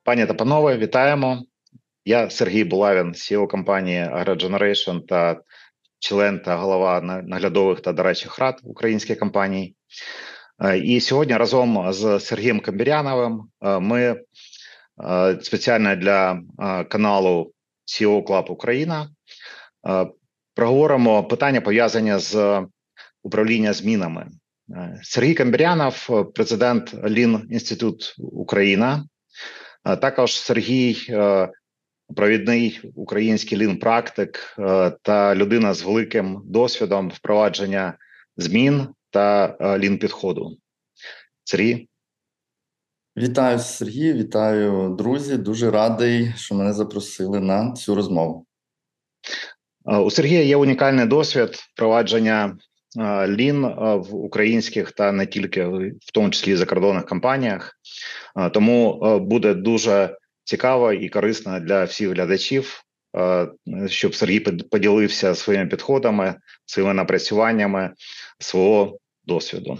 Пані та панове, вітаємо. Я Сергій Булавін, CEO компанії AgroGeneration та член та голова наглядових та дорадчих рад українських компаній. І сьогодні разом з Сергієм Камбіряновим ми спеціально для каналу CEO Club Україна проговоримо питання, пов'язані з управління змінами. Сергій Камбірянов, президент Lean Institute Україна. Також Сергій провідний український лін-практик та людина з великим досвідом впровадження змін та лін-підходу. Сергій. Вітаю, Сергій, вітаю, друзі. Дуже радий, що мене запросили на цю розмову. У Сергія є унікальний досвід впровадження лін в українських та не тільки, в тому числі закордонних компаніях. Тому буде дуже цікаво і корисно для всіх глядачів, щоб Сергій поділився своїми підходами, своїми напрацюваннями, свого досвіду.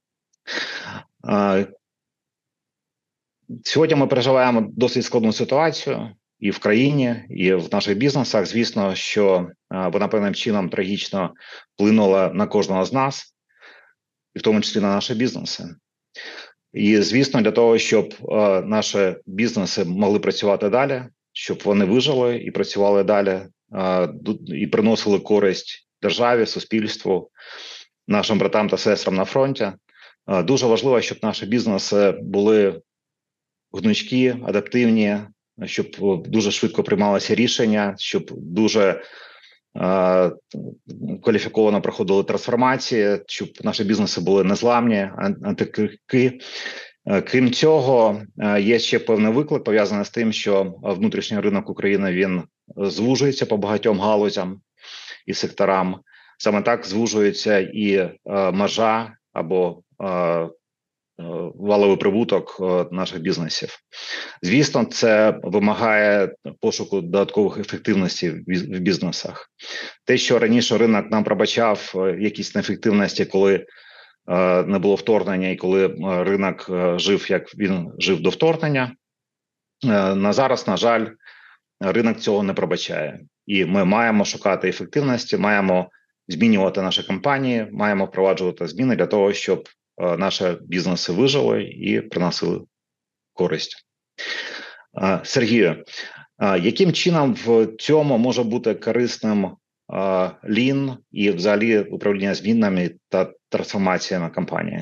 Сьогодні ми переживаємо досить складну ситуацію і в країні, і в наших бізнесах. Звісно, що вона певним чином трагічно вплинула на кожного з нас, і в тому числі на наші бізнеси. І, звісно, для того, щоб наші бізнеси могли працювати далі, щоб вони вижили і працювали далі, і приносили користь державі, суспільству, нашим братам та сестрам на фронті, дуже важливо, щоб наші бізнеси були гнучкі, адаптивні, щоб дуже швидко приймалися рішення, щоб дуже кваліфіковано проходили трансформації, щоб наші бізнеси були незламні, антикрихкі. Крім цього, є ще певний виклик, пов'язаний з тим, що внутрішній ринок України, він звужується по багатьом галузям і секторам. Саме так звужується і маржа або валовий прибуток наших бізнесів. Звісно, це вимагає пошуку додаткових ефективностей в бізнесах. Те, що раніше ринок нам пробачав якісь неефективності, коли не було вторгнення і коли ринок жив, як він жив до вторгнення, на зараз, на жаль, ринок цього не пробачає. І ми маємо шукати ефективності, маємо змінювати наші компанії, маємо впроваджувати зміни для того, щоб наші бізнеси вижили і приносили користь. Сергію, яким чином в цьому може бути корисним лін і взагалі управління змінами та трансформаціями компанії?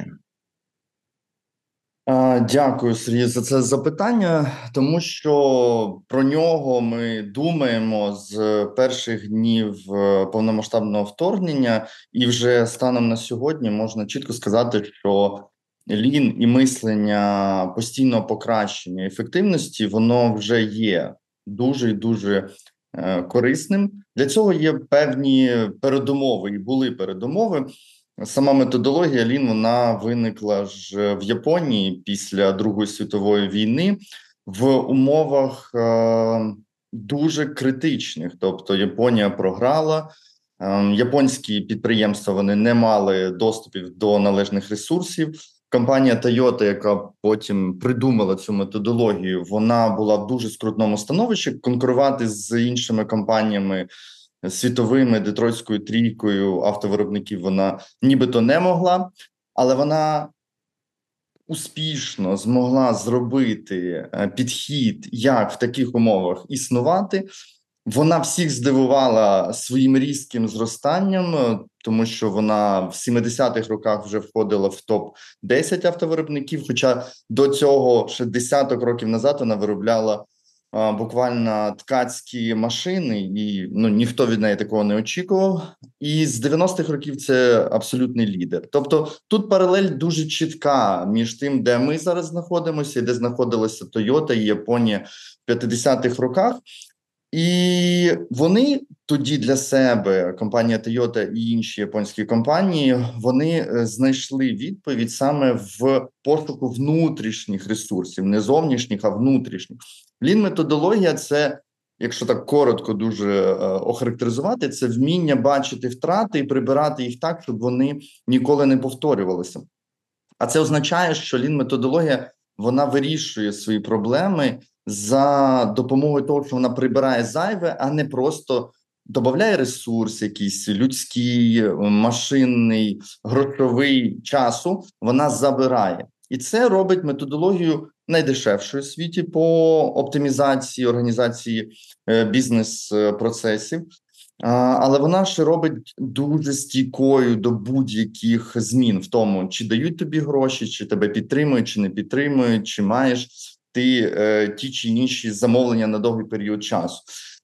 Дякую, Сергій, за це запитання, тому що про нього ми думаємо з перших днів повномасштабного вторгнення, і вже станом на сьогодні можна чітко сказати, що лін і мислення постійного покращення ефективності, воно вже є дуже і дуже корисним. Для цього є певні передумови, і були передумови. Сама методологія Lean, вона виникла ж в Японії після Другої світової війни в умовах дуже критичних. Тобто Японія програла, японські підприємства, вони не мали доступів до належних ресурсів. Компанія Toyota, яка потім придумала цю методологію, вона була в дуже скрутному становищі. Конкурувати з іншими компаніями світовими, детройтською трійкою автовиробників вона нібито не могла, але вона успішно змогла зробити підхід, як в таких умовах існувати. Вона всіх здивувала своїм різким зростанням, тому що вона в 70-х роках вже входила в топ-10 автовиробників, хоча до цього ще десяток років назад вона виробляла буквально ткацькі машини, і ніхто від неї такого не очікував. І з 90-х років це абсолютний лідер. Тобто тут паралель дуже чітка між тим, де ми зараз знаходимося, і де знаходилася Toyota і Японія в 50-х роках. І вони тоді для себе, компанія Toyota і інші японські компанії, вони знайшли відповідь саме в пошуку внутрішніх ресурсів, не зовнішніх, а внутрішніх. Лін-методологія – це, якщо так коротко дуже охарактеризувати, це вміння бачити втрати і прибирати їх так, щоб вони ніколи не повторювалися. А це означає, що лін-методологія, вона вирішує свої проблеми за допомогою того, що вона прибирає зайве, а не просто додає ресурс якийсь людський, машинний, грошовий часу, вона забирає. І це робить методологію найдешевшою в світі по оптимізації, організації бізнес-процесів. Але вона ще робить дуже стійкою до будь-яких змін в тому, чи дають тобі гроші, чи тебе підтримують, чи не підтримують, чи маєш ти ті чи інші замовлення на довгий період часу.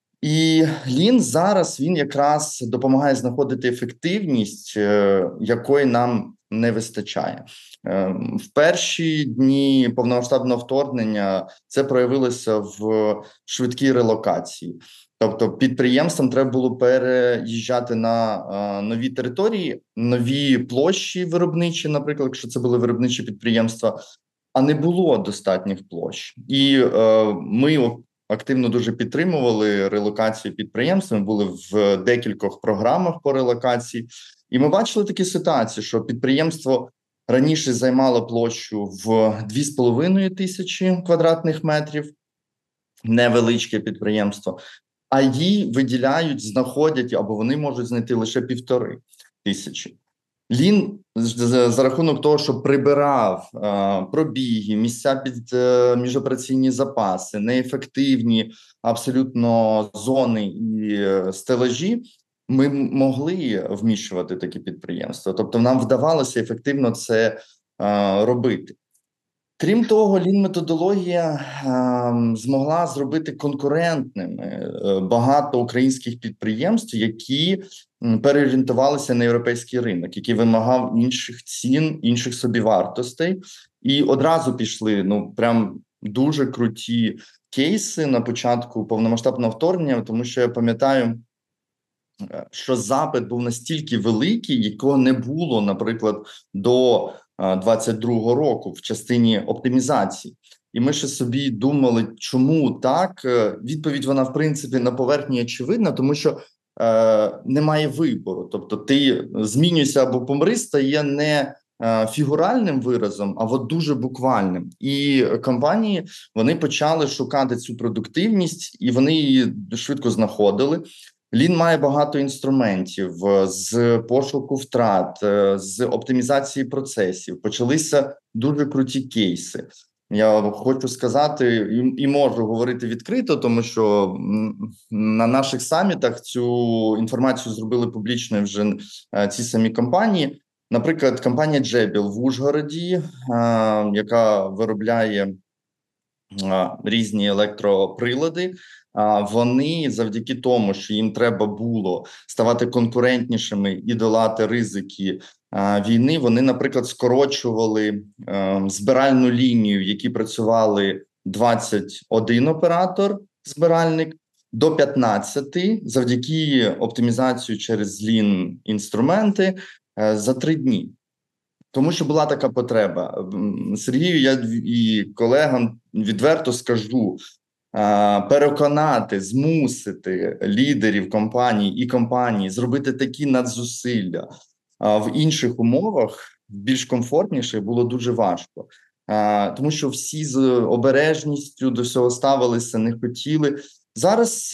І Lean зараз, він якраз допомагає знаходити ефективність, якої нам не вистачає. В перші дні повномасштабного вторгнення це проявилося в швидкій релокації. Тобто підприємствам треба було переїжджати на нові території, нові площі виробничі, наприклад, якщо це були виробничі підприємства, а не було достатніх площ. І ми активно дуже підтримували релокацію підприємств, ми були в декількох програмах по релокації, і ми бачили такі ситуації, що підприємство раніше займало площу в 2,5 тисячі квадратних метрів, невеличке підприємство, а їй виділяють, знаходять, або вони можуть знайти лише 1,5 тисячі. Lean за рахунок того, що прибирав пробіги, місця під міжопераційні запаси, неефективні абсолютно зони і стелажі, ми могли вміщувати такі підприємства. Тобто нам вдавалося ефективно це робити. Крім того, Lean-методологія змогла зробити конкурентними багато українських підприємств, які переорієнтувалися на європейський ринок, який вимагав інших цін, інших собівартостей. І одразу пішли, прям дуже круті кейси на початку повномасштабного вторгнення, тому що я пам'ятаю, що запит був настільки великий, якого не було, наприклад, до 22-го року в частині оптимізації. І ми ще собі думали, чому так? Відповідь, вона, в принципі, на поверхні очевидна, тому що немає вибору. Тобто ти змінюйся або помри стає не фігуральним виразом, а от дуже буквальним. І компанії, вони почали шукати цю продуктивність, і вони її швидко знаходили. Lean має багато інструментів з пошуку втрат, з оптимізації процесів. Почалися дуже круті кейси. Я хочу сказати і можу говорити відкрито, тому що на наших самітах цю інформацію зробили публічною вже ці самі компанії. Наприклад, компанія Jabil в Ужгороді, яка виробляє різні електроприлади, вони завдяки тому, що їм треба було ставати конкурентнішими і долати ризики війни, вони, наприклад, скорочували збиральну лінію, в якій працювали 21 оператор, збиральник, до 15 завдяки оптимізацію через Lean інструменти за 3 дні. Тому що була така потреба. Сергію, я і колегам відверто скажу, переконати, змусити лідерів компаній і компаній зробити такі надзусилля в інших умовах, більш комфортніше, було дуже важко. Тому що всі з обережністю до всього ставилися, не хотіли. Зараз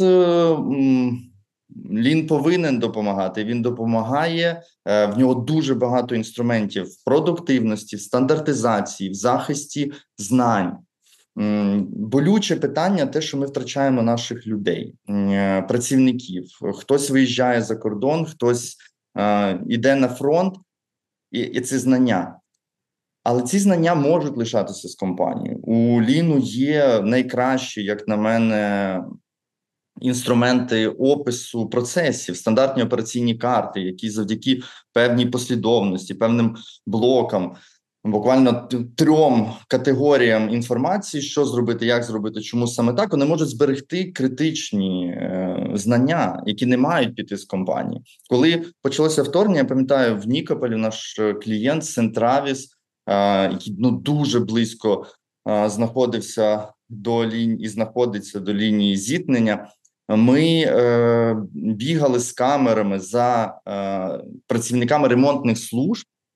Lean повинен допомагати, він допомагає, в нього дуже багато інструментів в продуктивності, в стандартизації, в захисті знань. Болюче питання те, що ми втрачаємо наших людей, працівників. Хтось виїжджає за кордон, хтось іде на фронт, і це знання. Але ці знання можуть лишатися з компанією. У Lean є найкращі, як на мене, інструменти опису процесів, стандартні операційні карти, які завдяки певній послідовності, певним блокам, буквально 3 категоріям інформації, що зробити, як зробити, чому саме так, вони можуть зберегти критичні знання, які не мають піти з компанії. Коли почалося вторгнення, я пам'ятаю, в Нікополі наш клієнт Сентравіс, який дуже близько знаходився до лінії і знаходиться до лінії зіткнення, ми бігали з камерами за працівниками ремонтних служб,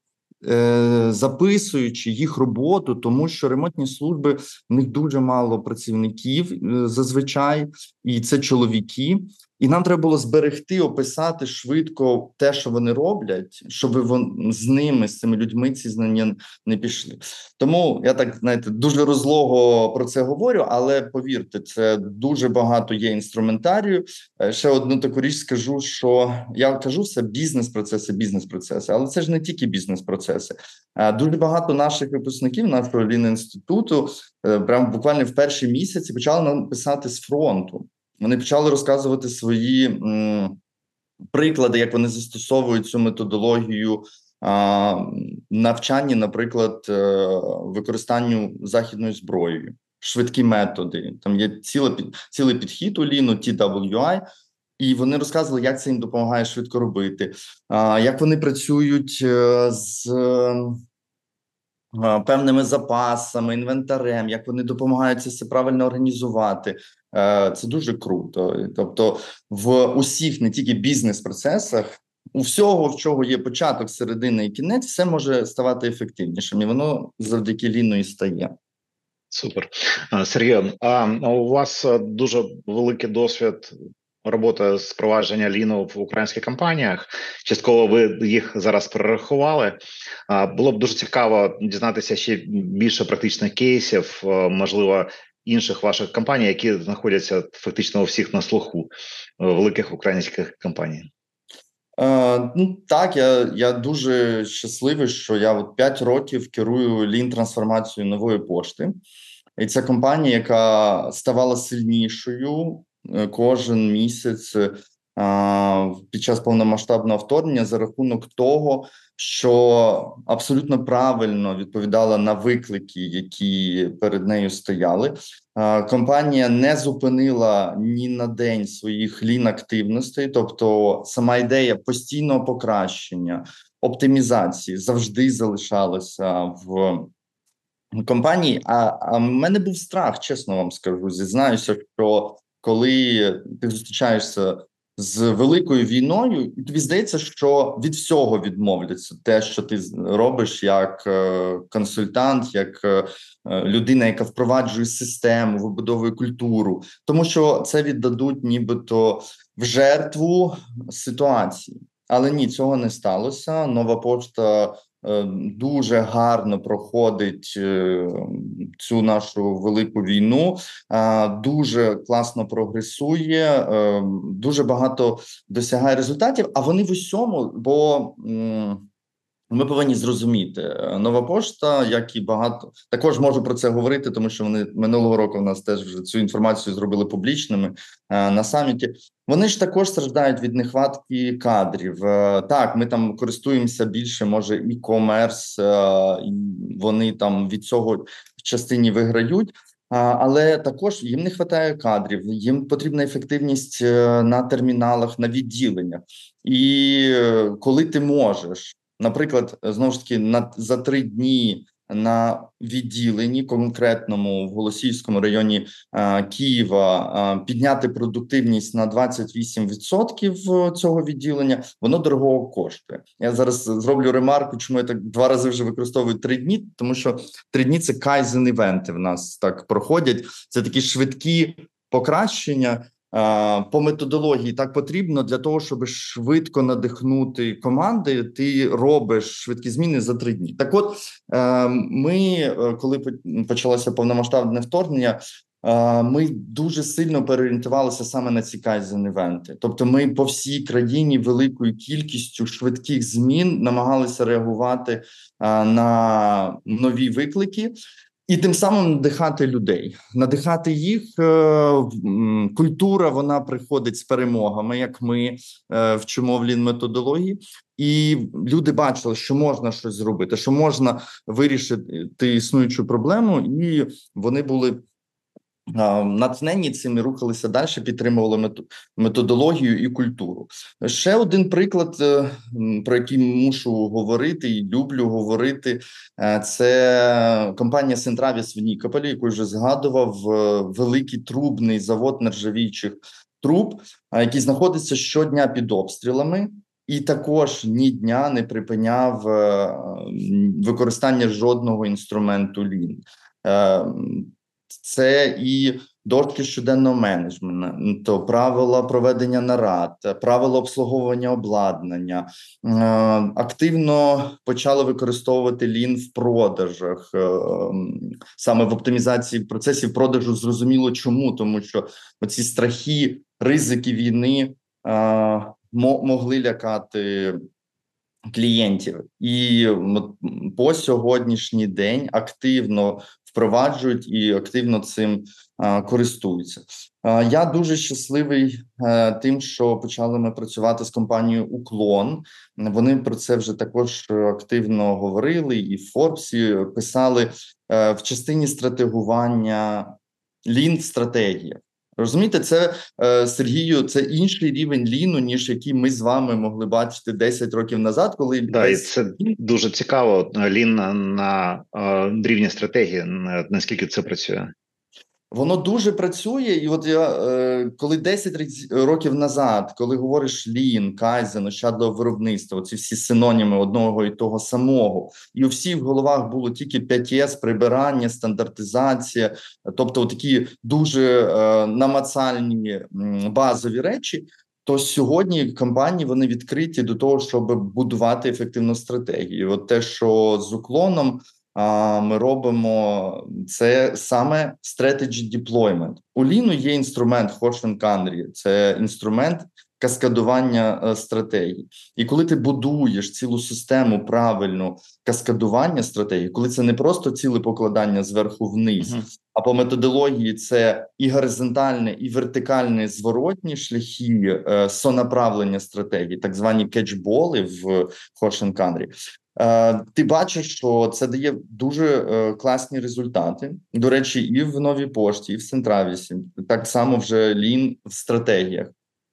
записуючи їх роботу, тому що ремонтні служби, в них дуже мало працівників зазвичай, і це чоловіки. І нам треба було зберегти, описати швидко те, що вони роблять, щоб з ними, з цими людьми, ці знання не пішли. Тому я так, знаєте, дуже розлого про це говорю, але повірте, це дуже багато є інструментарію. Ще одну таку річ скажу, що я кажу все бізнес-процеси, але це ж не тільки бізнес-процеси. Дуже багато наших випускників нашого Лін-інституту прямо буквально в перші місяці почали нам писати з фронту. Вони почали розказувати свої приклади, як вони застосовують цю методологію навчання, наприклад, використанню західною зброєю, швидкі методи. Там є цілий підхід у Ліну, TWI, і вони розказували, як це їм допомагає швидко робити, як вони працюють з певними запасами, інвентарем, як вони допомагають це все правильно організувати. Це дуже круто. Тобто в усіх, не тільки бізнес-процесах, у всього, в чого є початок, середина і кінець, все може ставати ефективнішим. І воно завдяки Ліну і стає. Супер. Сергію, у вас дуже великий досвід роботи з впровадження Ліну в українських компаніях. Частково ви їх зараз перерахували. Було б дуже цікаво дізнатися ще більше практичних кейсів, можливо, інших ваших компаній, які знаходяться фактично у всіх на слуху, великих українських компаній. Ну так, я дуже щасливий, що я 5 років керую Лін-трансформацією Нової пошти. І це компанія, яка ставала сильнішою кожен місяць під час повномасштабного вторгнення за рахунок того, що абсолютно правильно відповідала на виклики, які перед нею стояли. Компанія не зупинила ні на день своїх лін-активностей, тобто сама ідея постійного покращення, оптимізації завжди залишалася в компанії. А в мене був страх, чесно вам скажу, зізнаюся, що коли ти зустрічаєшся з великою війною, і тобі здається, що від всього відмовляться те, що ти робиш як консультант, як людина, яка впроваджує систему, вибудовує культуру, тому що це віддадуть нібито в жертву ситуації. Але ні, цього не сталося. Нова пошта дуже гарно проходить цю нашу велику війну, дуже класно прогресує, дуже багато досягає результатів, а вони в усьому, бо ми повинні зрозуміти, Нова пошта, як і багато, також можу про це говорити, тому що вони минулого року в нас теж вже цю інформацію зробили публічними на саміті. Вони ж також страждають від нехватки кадрів. Так, ми там користуємося більше, може, e-commerce, вони там від цього в частині виграють, але також їм не вистачає кадрів, їм потрібна ефективність на терміналах, на відділеннях. І коли ти можеш, наприклад, знову ж таки, за 3 дні на відділенні конкретному в Голосіївському районі Києва підняти продуктивність на 28% цього відділення, воно дорого коштує. Я зараз зроблю ремарку, чому я так 2 рази вже використовую 3 дні, тому що 3 дні – це кайзен-івенти в нас так проходять. Це такі швидкі покращення. По методології так потрібно для того, щоб швидко надихнути команди, ти робиш швидкі зміни за 3 дні. Так от, ми, коли почалося повномасштабне вторгнення, ми дуже сильно переорієнтувалися саме на ці кайзен-івенти. Тобто ми по всій країні великою кількістю швидких змін намагалися реагувати на нові виклики. І тим самим надихати людей, надихати їх. Культура, вона приходить з перемогами, як ми вчимо в Лін-методології. І люди бачили, що можна щось зробити, що можна вирішити існуючу проблему, і вони були натхнені цим і рухалися далі, підтримували методологію і культуру. Ще один приклад, про який мушу говорити і люблю говорити, це компанія Сентравіс в Нікополі, яку вже згадував, великий трубний завод нержавіючих труб, який знаходиться щодня під обстрілами. і також ні дня не припиняв використання жодного інструменту Lean. Це і дошки щоденного менеджменту, правила проведення нарад, правила обслуговування обладнання. Активно почали використовувати Lean в продажах, саме в оптимізації процесів продажу. Зрозуміло чому, тому що оці страхи, ризики війни могли лякати клієнтів. І по сьогоднішній день активно впроваджують і активно цим користуються. Я дуже щасливий тим, що почали ми працювати з компанією Уклон. Вони про це вже також активно говорили, і в Форбсі писали в частині стратегування Lean в стратегіях. Розумієте, це, Сергію, це інший рівень ліну, ніж який ми з вами могли бачити 10 років назад, коли... Да, і це дуже цікаво, лін на рівні стратегії, наскільки це працює. Воно дуже працює, і от я, коли 10 років назад, коли говориш Lean, Kaizen, ощадливе виробництво, ці всі синоніми одного і того самого, і у всіх в головах було тільки 5С, прибирання, стандартизація, тобто такі дуже намацальні базові речі, то сьогодні компанії, вони відкриті до того, щоб будувати ефективну стратегію. От те, що з Уклоном ми робимо, це саме strategy deployment. У Lean є інструмент Hodge and Canry, це інструмент каскадування стратегій. І коли ти будуєш цілу систему правильно каскадування стратегій, коли це не просто ціле покладання зверху вниз, а по методології це і горизонтальне, і вертикальне зворотні шляхи сонаправлення стратегій, так звані кетчболи в Hodge and Canry. Ти бачиш, що це дає дуже класні результати. До речі, і в Новій пошті, і в Центравісі. Так само вже Lean в стратегіях.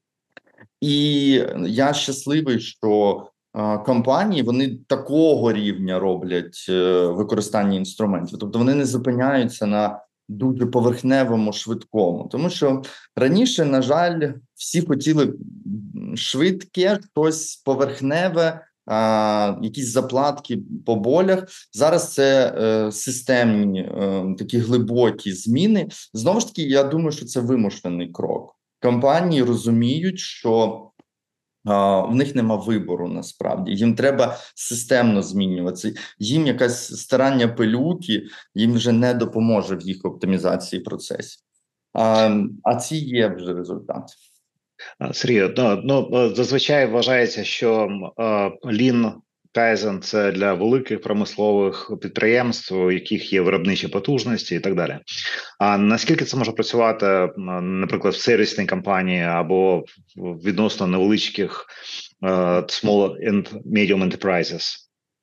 І я щасливий, що компанії, вони такого рівня роблять використання інструментів. Тобто вони не зупиняються на дуже поверхневому, швидкому. Тому що раніше, на жаль, всі хотіли швидке, щось поверхневе, якісь заплатки по болях. Зараз це системні, такі глибокі зміни. Знову ж таки, я думаю, що це вимушений крок. Компанії розуміють, що в них нема вибору насправді. Їм треба системно змінюватися. Їм якась старання пилюки, їм вже не допоможе в їх оптимізації процесів. А ці є вже результати. Сергію, зазвичай вважається, що Lean, Kaizen – це для великих промислових підприємств, у яких є виробничі потужності і так далі. А наскільки це може працювати, наприклад, в сервісній компанії або в відносно невеличких small and medium enterprises?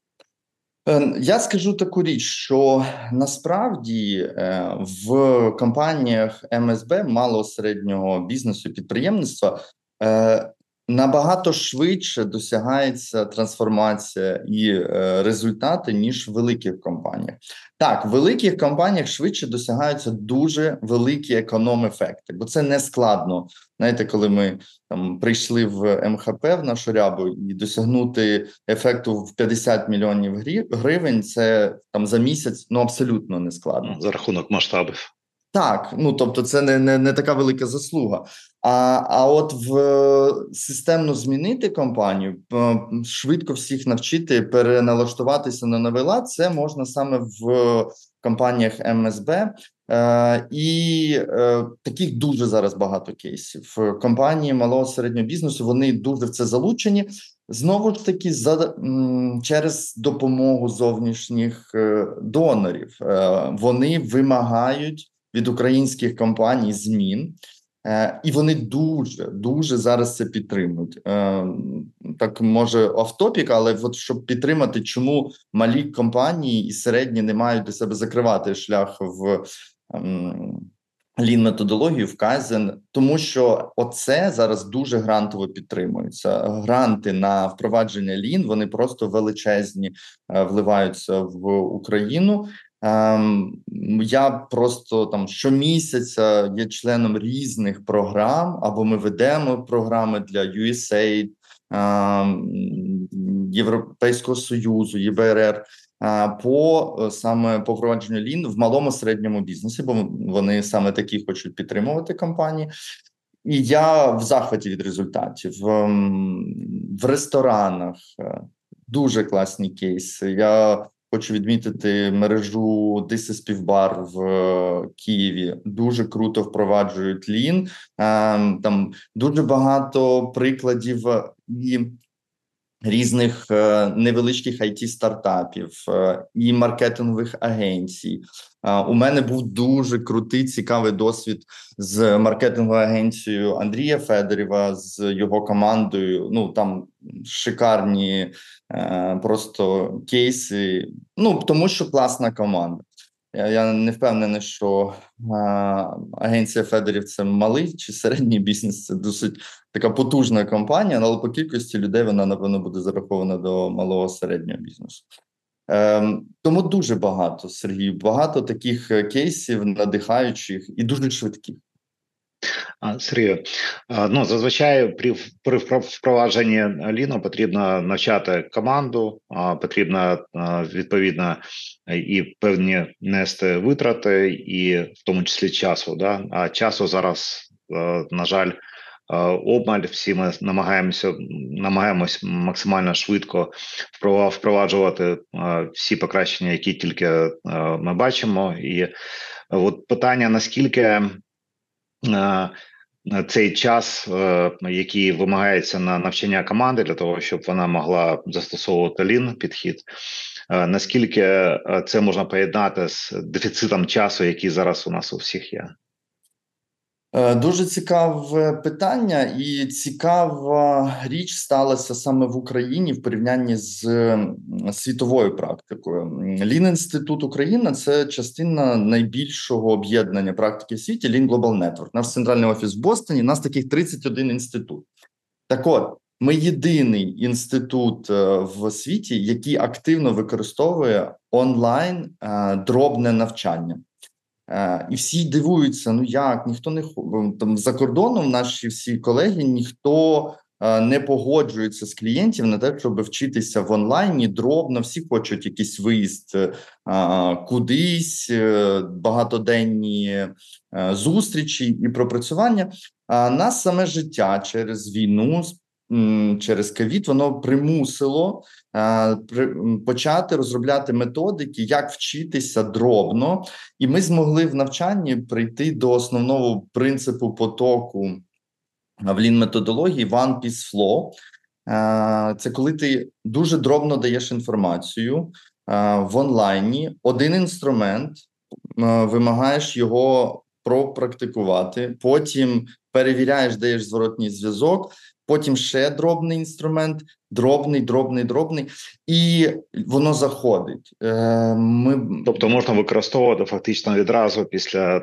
Я скажу таку річ, що насправді в компаніях МСБ, малого середнього бізнесу, підприємництва, набагато швидше досягається трансформація і результати, ніж в великих компаніях. Так, в великих компаніях швидше досягаються дуже великі економ-ефекти, бо це не складно. Знаєте, коли ми там прийшли в МХП, в нашу рябу, і досягнути ефекту в 50 мільйонів гривень, це там за місяць, абсолютно не складно. За рахунок масштабів. Так, тобто це не така велика заслуга. А от системно змінити компанію, швидко всіх навчити переналаштуватися на новий лад, це можна саме в компаніях МСБ. І таких дуже зараз багато кейсів. Компанії малого середнього бізнесу, вони дуже в це залучені. Знову ж таки, через допомогу зовнішніх донорів. Вони вимагають від українських компаній змін, і вони дуже зараз це підтримують. Так, може, офтопік, але от щоб підтримати, чому малі компанії і середні не мають до себе закривати шлях в Lean-методологію, в Kaizen, тому що оце зараз дуже грантово підтримується. Гранти на впровадження Lean, вони просто величезні, вливаються в Україну. Я просто там щомісяця є членом різних програм, або ми ведемо програми для USAID, Європейського Союзу, ЄБРР, саме по впровадженню Lean в малому середньому бізнесі, бо вони саме такі хочуть підтримувати компанії. І я в захваті від результатів. В ресторанах дуже класні кейси. Я хочу відмітити мережу This is Півбар в Києві. Дуже круто впроваджують Lean. Там дуже багато прикладів і різних невеличких IT-стартапів і маркетингових агенцій. У мене був дуже крутий, цікавий досвід з маркетинговою агенцією Андрія Федорєва, з його командою. Ну, там шикарні просто кейси. Ну, тому що класна команда. Я не впевнений, що агенція Федорів – це малий чи середній бізнес, це досить така потужна компанія, але по кількості людей вона, напевно, буде зарахована до малого середнього бізнесу. Тому дуже багато, Сергій, багато таких кейсів надихаючих і дуже швидких. Сергію, ну, зазвичай при впровадженні Lean потрібно навчати команду, потрібно відповідно і певні нести витрати, і в тому числі часу. Да? А часу зараз, на жаль, обмаль. Всі ми намагаємось максимально швидко впроваджувати всі покращення, які тільки ми бачимо. І от питання, наскільки цей час, який вимагається на навчання команди для того, щоб вона могла застосовувати Lean підхід, наскільки це можна поєднати з дефіцитом часу, який зараз у нас у всіх є? Дуже цікаве питання, і цікава річ сталася саме в Україні в порівнянні з світовою практикою. Lean Інститут Україна – це частина найбільшого об'єднання практики в світі Lean Global Network. Наш центральний офіс в Бостоні, нас таких 31 інститут. Так от, ми єдиний інститут в світі, який активно використовує онлайн дробне навчання. І всі дивуються, ну як, ніхто не там за кордоном, наші всі колеги, ніхто не погоджується з клієнтів на те, щоб вчитися в онлайні дробно, всі хочуть якийсь виїзд кудись, багатоденні зустрічі і пропрацювання. А нас саме життя через війну, через ковід, воно примусило почати розробляти методики, як вчитися дробно, і ми змогли в навчанні прийти до основного принципу потоку в Lean-методології One Piece Flow. Це коли ти дуже дробно даєш інформацію в онлайні, один інструмент, вимагаєш його пропрактикувати, потім перевіряєш, даєш зворотній зв'язок, потім ще дробний інструмент, дробний, і воно заходить. Тобто можна використовувати фактично відразу після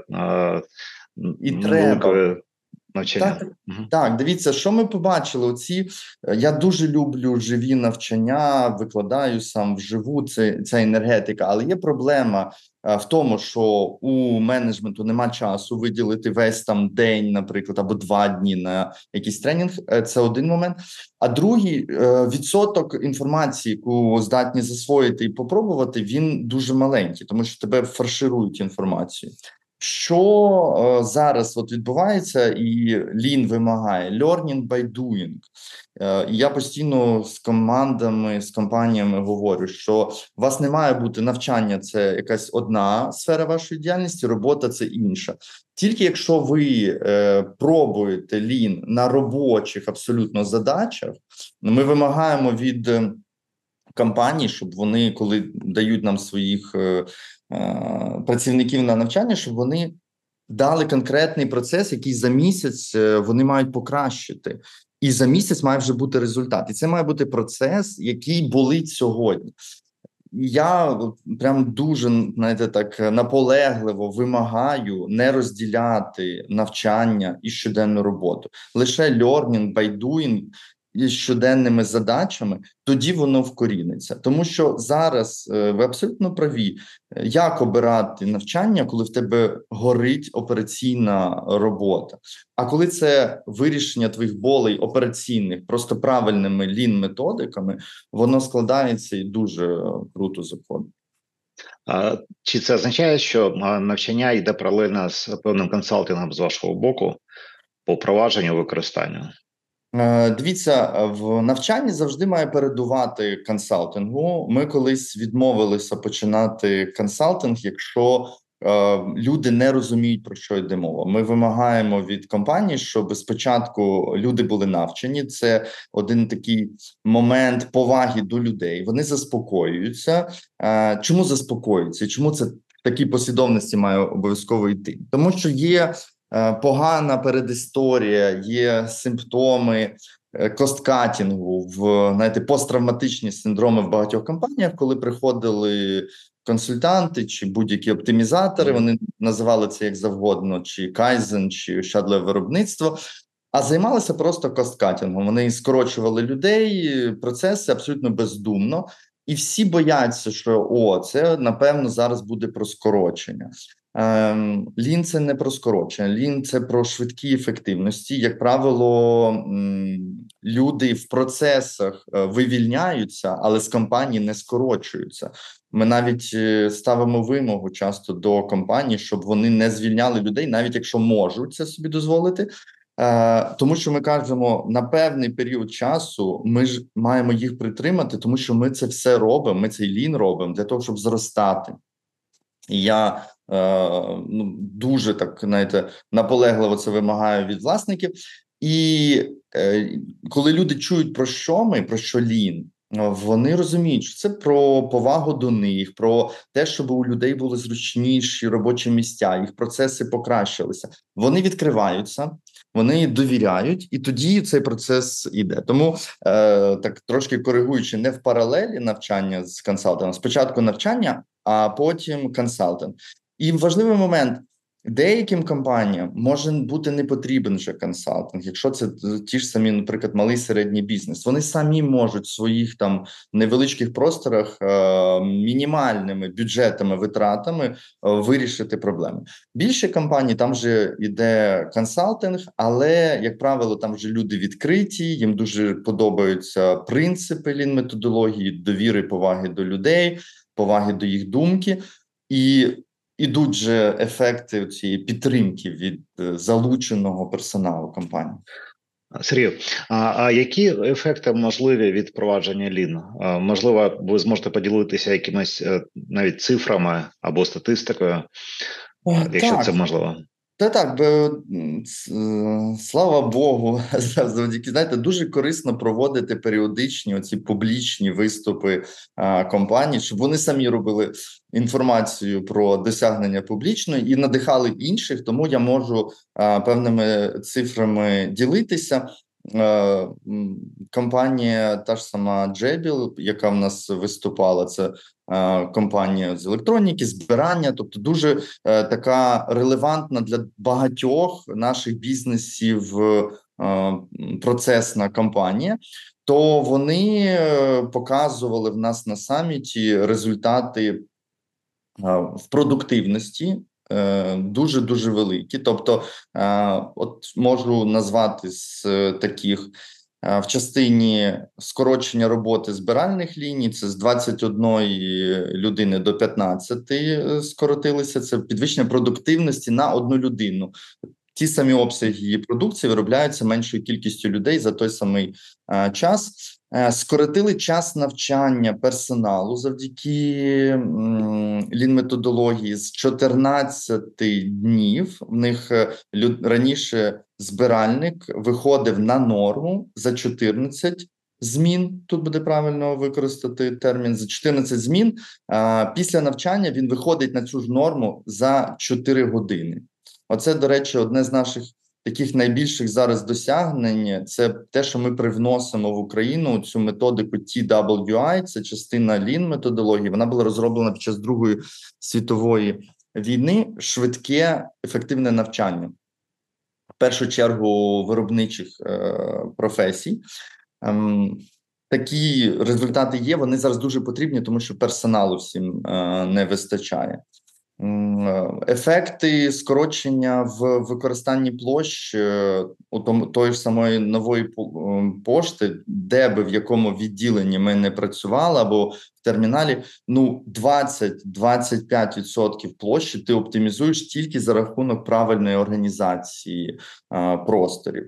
великої навчання. Так, дивіться, що ми побачили. Я дуже люблю живі навчання, викладаю сам вживу, ця енергетика, але є проблема в тому, що у менеджменту нема часу виділити весь там день, наприклад, або 2 дні на якийсь тренінг. Це один момент. А другий відсоток інформації, яку здатні засвоїти і попробувати, він дуже маленький, тому що тебе фарширують інформацією. Що зараз відбувається і Lean вимагає? Learning by doing. І я постійно з командами, з компаніями говорю, що у вас не має бути навчання – це якась одна сфера вашої діяльності, робота – це інша. Тільки якщо ви пробуєте Lean на робочих абсолютно задачах, ми вимагаємо від компаній, щоб вони, коли дають нам своїх працівників на навчання, щоб вони дали конкретний процес, який за місяць вони мають покращити. І за місяць має вже бути результат. І це має бути процес, який болить сьогодні. Я прям дуже, знаєте, так наполегливо вимагаю не розділяти навчання і щоденну роботу. Лише learning by doing. щоденними задачами, тоді воно вкоріниться. Тому що зараз ви абсолютно праві, як обирати навчання, коли в тебе горить операційна робота. А коли це вирішення твоїх болей операційних просто правильними лін-методиками, воно складається і дуже круто заходить. Чи це означає, що навчання йде паралельно з певним консалтингом з вашого боку по впровадженню використанню? Дивіться, в навчанні завжди має передувати консалтингу. Ми колись відмовилися починати консалтинг, якщо люди не розуміють, про що йде мова. Ми вимагаємо від компаній, щоб спочатку люди були навчені. Це один такий момент поваги до людей. Вони заспокоюються. Чому заспокоюються? Чому це в такій послідовності має обов'язково йти? Тому що є погана передісторія, є симптоми косткатінгу, посттравматичні синдроми в багатьох компаніях, коли приходили консультанти чи будь-які оптимізатори, вони називали це як завгодно, чи кайзен, чи ощадливе виробництво, а займалися просто косткатінгом. Вони скорочували людей, процеси абсолютно бездумно, і всі бояться, що це, напевно, зараз буде про скорочення. Лін – це не про скорочення, лін – це про швидкі ефективності. Як правило, люди в процесах вивільняються, але з компанії не скорочуються. Ми навіть ставимо вимогу часто до компаній, щоб вони не звільняли людей, навіть якщо можуть це собі дозволити. Тому що ми кажемо, на певний період часу ми ж маємо їх притримати, тому що ми це все робимо, ми цей лін робимо для того, щоб зростати. І я дуже так, знаєте, наполегливо це вимагаю від власників. І коли люди чують, про що лін, вони розуміють, що це про повагу до них, про те, щоб у людей були зручніші робочі місця, їх процеси покращилися. Вони відкриваються, вони довіряють, і тоді цей процес іде. Тому, так трошки коригуючи, не в паралелі навчання з консалтингом, спочатку навчання, а потім консалтинг. І важливий момент, деяким компаніям може бути не потрібен вже консалтинг, якщо це ті ж самі, наприклад, малий середній бізнес. Вони самі можуть в своїх там невеличких просторах мінімальними бюджетами, витратами вирішити проблеми. Більше компаній, там вже йде консалтинг, але, як правило, там вже люди відкриті, їм дуже подобаються принципи лін-методології, довіри, поваги до людей, поваги до їх думки, і ідуть же ефекти цієї підтримки від залученого персоналу компанії. Сергій, а які ефекти можливі від впровадження лін? Можливо, ви зможете поділитися якимись навіть цифрами або статистикою, якщо це можливо? Так, слава Богу, завдяки, знаєте, дуже корисно проводити періодичні оці публічні виступи компаній, щоб вони самі робили інформацію про досягнення публічно і надихали інших, тому я можу певними цифрами ділитися. Компанія, та ж сама Джебіл, яка в нас виступала, це компанія з електроніки, збирання, тобто дуже така релевантна для багатьох наших бізнесів процесна компанія, то вони показували в нас на саміті результати в продуктивності, дуже-дуже великі. Тобто, от можу назвати з таких в частині скорочення роботи збиральних ліній, це з 21 людини до 15 скоротилися, це підвищення продуктивності на одну людину. Ті самі обсяги її продукції виробляються меншою кількістю людей за той самий час. Скоротили час навчання персоналу завдяки лін-методології з 14 днів. В них раніше збиральник виходив на норму за 14 змін, тут буде правильно використати термін, за 14 змін. Після навчання він виходить на цю ж норму за 4 години. Оце, до речі, одне з наших таких найбільших зараз досягнень – це те, що ми привносимо в Україну цю методику TWI, це частина лін-методології, вона була розроблена під час Другої світової війни, швидке, ефективне навчання. В першу чергу виробничих професій. Такі результати є, вони зараз дуже потрібні, тому що персоналу всім не вистачає. Ефекти скорочення в використанні площ у тої ж самої нової пошти, де би в якому відділенні ми не працювали, або в терміналі, 20-25% площі ти оптимізуєш тільки за рахунок правильної організації просторів.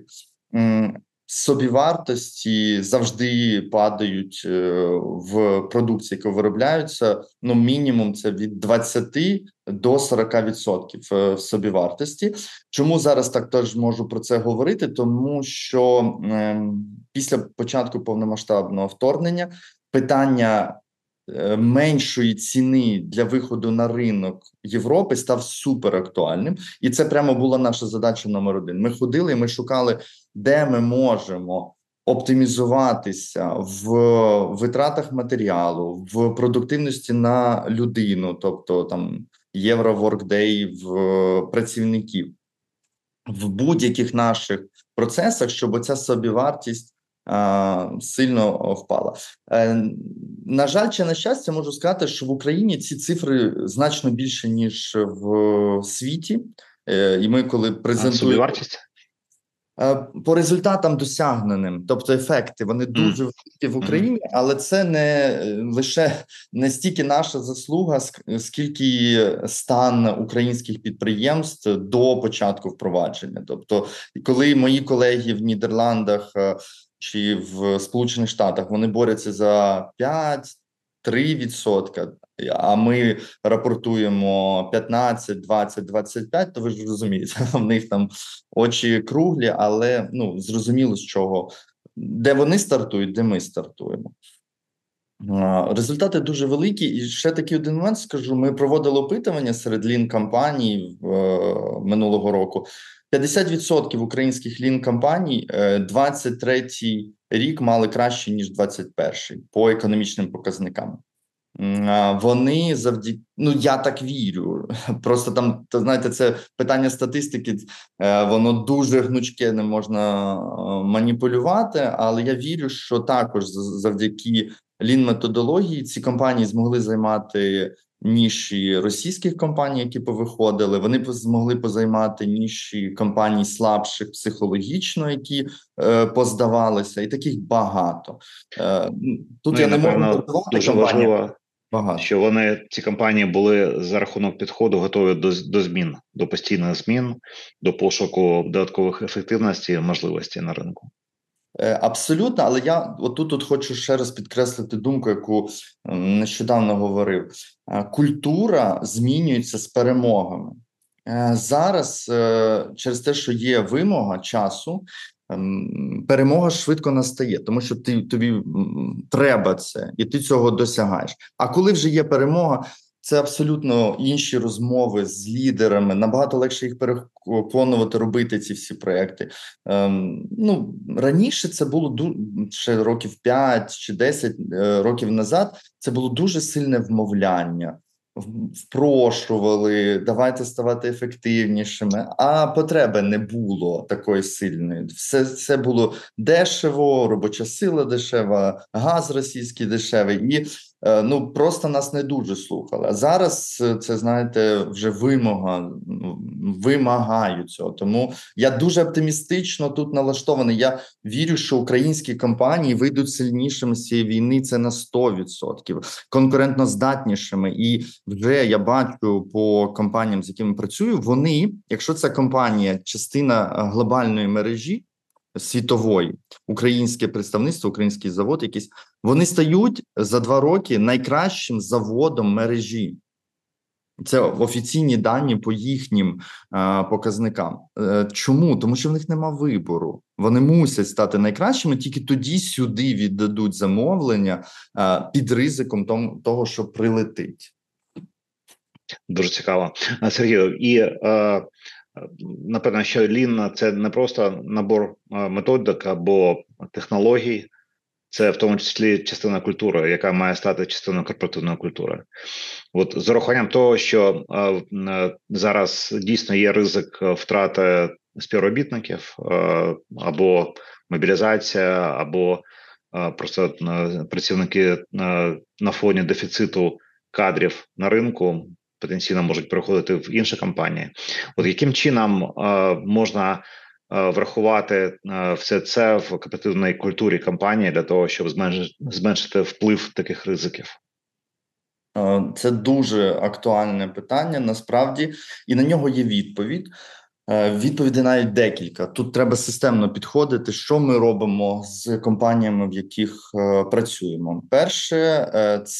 Собівартості завжди падають в продукції, яка виробляються, мінімум це від 20 до 40% в собівартості. Чому зараз так теж можу про це говорити? Тому що після початку повномасштабного вторгнення питання меншої ціни для виходу на ринок Європи став супер актуальним. І це прямо була наша задача номер один. Ми ходили і ми шукали, де ми можемо оптимізуватися в витратах матеріалу, в продуктивності на людину, тобто там євро-воркдей в працівників, в будь-яких наших процесах, щоб оця собівартість сильно впала. На жаль, чи на щастя, можу сказати, що в Україні ці цифри значно більше, ніж в світі. І ми, коли презентуємо собівартість? По результатам досягненим, тобто ефекти, вони дуже великі в Україні, але це не лише не стільки наша заслуга, скільки стан українських підприємств до початку впровадження. Тобто, коли мої колеги в Нідерландах чи в Сполучених Штатах, вони борються за 3%, а ми рапортуємо 15, 20, 25, то ви ж розумієте, в них там очі круглі, але зрозуміло з чого, де вони стартують, де ми стартуємо. Результати дуже великі. І ще такий один момент скажу, ми проводили опитування серед лін-компаній минулого року. 50% українських лін-компаній 23-й рік мали краще, ніж 21-й по економічним показникам. Вони завдяки, я так вірю, просто там, знаєте, це питання статистики, воно дуже гнучке, не можна маніпулювати, але я вірю, що також завдяки лін-методології ці компанії змогли займати ніші російських компаній, які повиходили, вони змогли позаймати ніші компаній слабших психологічно, які поздавалися, і таких багато. Тут я не можу називати дуже компанії. Важливо, що ці компанії були за рахунок підходу готові до змін, до постійних змін, до пошуку додаткових ефективності і можливостей на ринку. Абсолютно, але я отут хочу ще раз підкреслити думку, яку нещодавно говорив. Культура змінюється з перемогами. Зараз через те, що є вимога часу, перемога швидко настає, тому що тобі треба це, і ти цього досягаєш. А коли вже є перемога, це абсолютно інші розмови з лідерами, набагато легше їх переконувати робити ці всі проекти. Раніше це було ще років 5 чи 10 років назад, це було дуже сильне вмовляння. Впрошували, давайте ставати ефективнішими, а потреби не було такої сильної. Все було дешево, робоча сила дешева, газ російський дешевий, і просто нас не дуже слухали. А зараз це, знаєте, вже вимагають цього. Тому я дуже оптимістично тут налаштований. Я вірю, що українські компанії вийдуть сильнішими з цієї війни, це на 100%, конкурентноздатнішими. І вже я бачу по компаніям, з якими працюю, вони, якщо ця компанія частина глобальної мережі, світової, українське представництво, український завод якийсь, вони стають за 2 роки найкращим заводом мережі. Це офіційні дані по їхнім показникам. Чому? Тому що в них нема вибору. Вони мусять стати найкращими, тільки тоді сюди віддадуть замовлення під ризиком того, що прилетить. Дуже цікаво. Сергію, і напевно, що Lean – це не просто набор методик або технологій, це в тому числі частина культури, яка має стати частиною корпоративної культури. От з урахуванням того, що зараз дійсно є ризик втрати співробітників, або мобілізація, або просто працівники на фоні дефіциту кадрів на ринку потенційно можуть переходити в інші компанії. От яким чином можна врахувати все це в корпоративній культурі компанії для того, щоб зменшити вплив таких ризиків? Це дуже актуальне питання, насправді, і на нього є відповідь. Відповідей навіть декілька. Тут треба системно підходити, що ми робимо з компаніями, в яких працюємо. Перше,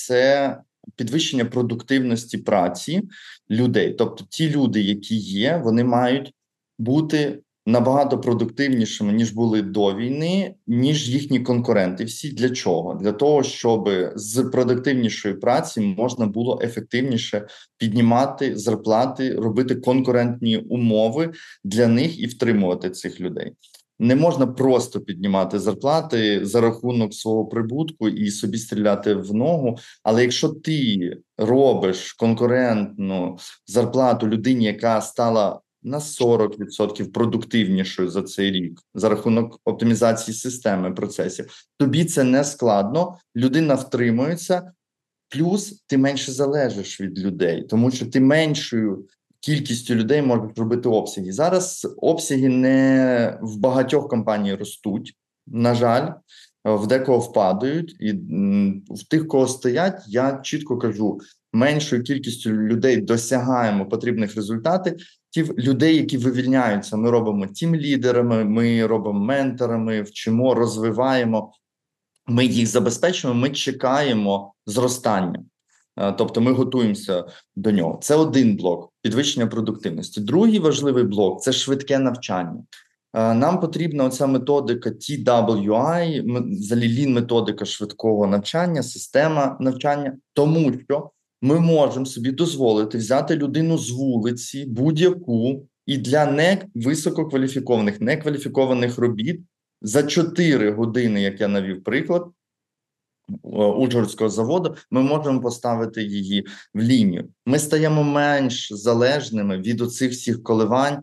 це підвищення продуктивності праці людей. Тобто ті люди, які є, вони мають бути набагато продуктивнішими, ніж були до війни, ніж їхні конкуренти. Всі для чого? Для того, щоб з продуктивнішої праці можна було ефективніше піднімати зарплати, робити конкурентні умови для них і втримувати цих людей. Не можна просто піднімати зарплати за рахунок свого прибутку і собі стріляти в ногу. Але якщо ти робиш конкурентну зарплату людині, яка стала на 40% продуктивнішою за цей рік за рахунок оптимізації системи процесів, тобі це не складно, людина втримується, плюс ти менше залежиш від людей, тому що ти меншою кількістю людей можеш робити обсяги. Зараз обсяги не в багатьох компаній ростуть, на жаль, в декого впадають, і в тих, кого стоять, я чітко кажу, меншою кількістю людей досягаємо потрібних результатів, людей, які вивільняються, ми робимо тім-лідерами, ми робимо менторами, вчимо, розвиваємо, ми їх забезпечуємо, ми чекаємо зростання. Тобто ми готуємося до нього. Це один блок – підвищення продуктивності. Другий важливий блок – це швидке навчання. Нам потрібна оця методика TWI, взагалі лін-методика швидкого навчання, система навчання, тому що ми можемо собі дозволити взяти людину з вулиці, будь-яку, і для невисококваліфікованих, некваліфікованих робіт за 4 години, як я навів приклад, Ужгородського заводу, ми можемо поставити її в лінію. Ми стаємо менш залежними від оцих всіх коливань.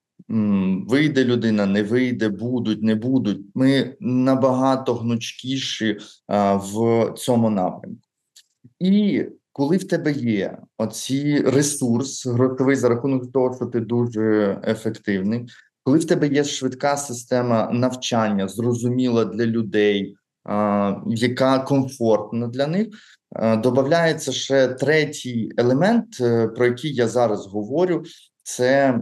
Вийде людина, не вийде, будуть, не будуть. Ми набагато гнучкіші в цьому напрямку. І коли в тебе є оці ресурс грошовий за рахунок того, що ти дуже ефективний, коли в тебе є швидка система навчання, зрозуміла для людей, яка комфортна для них, додається ще третій елемент, про який я зараз говорю, це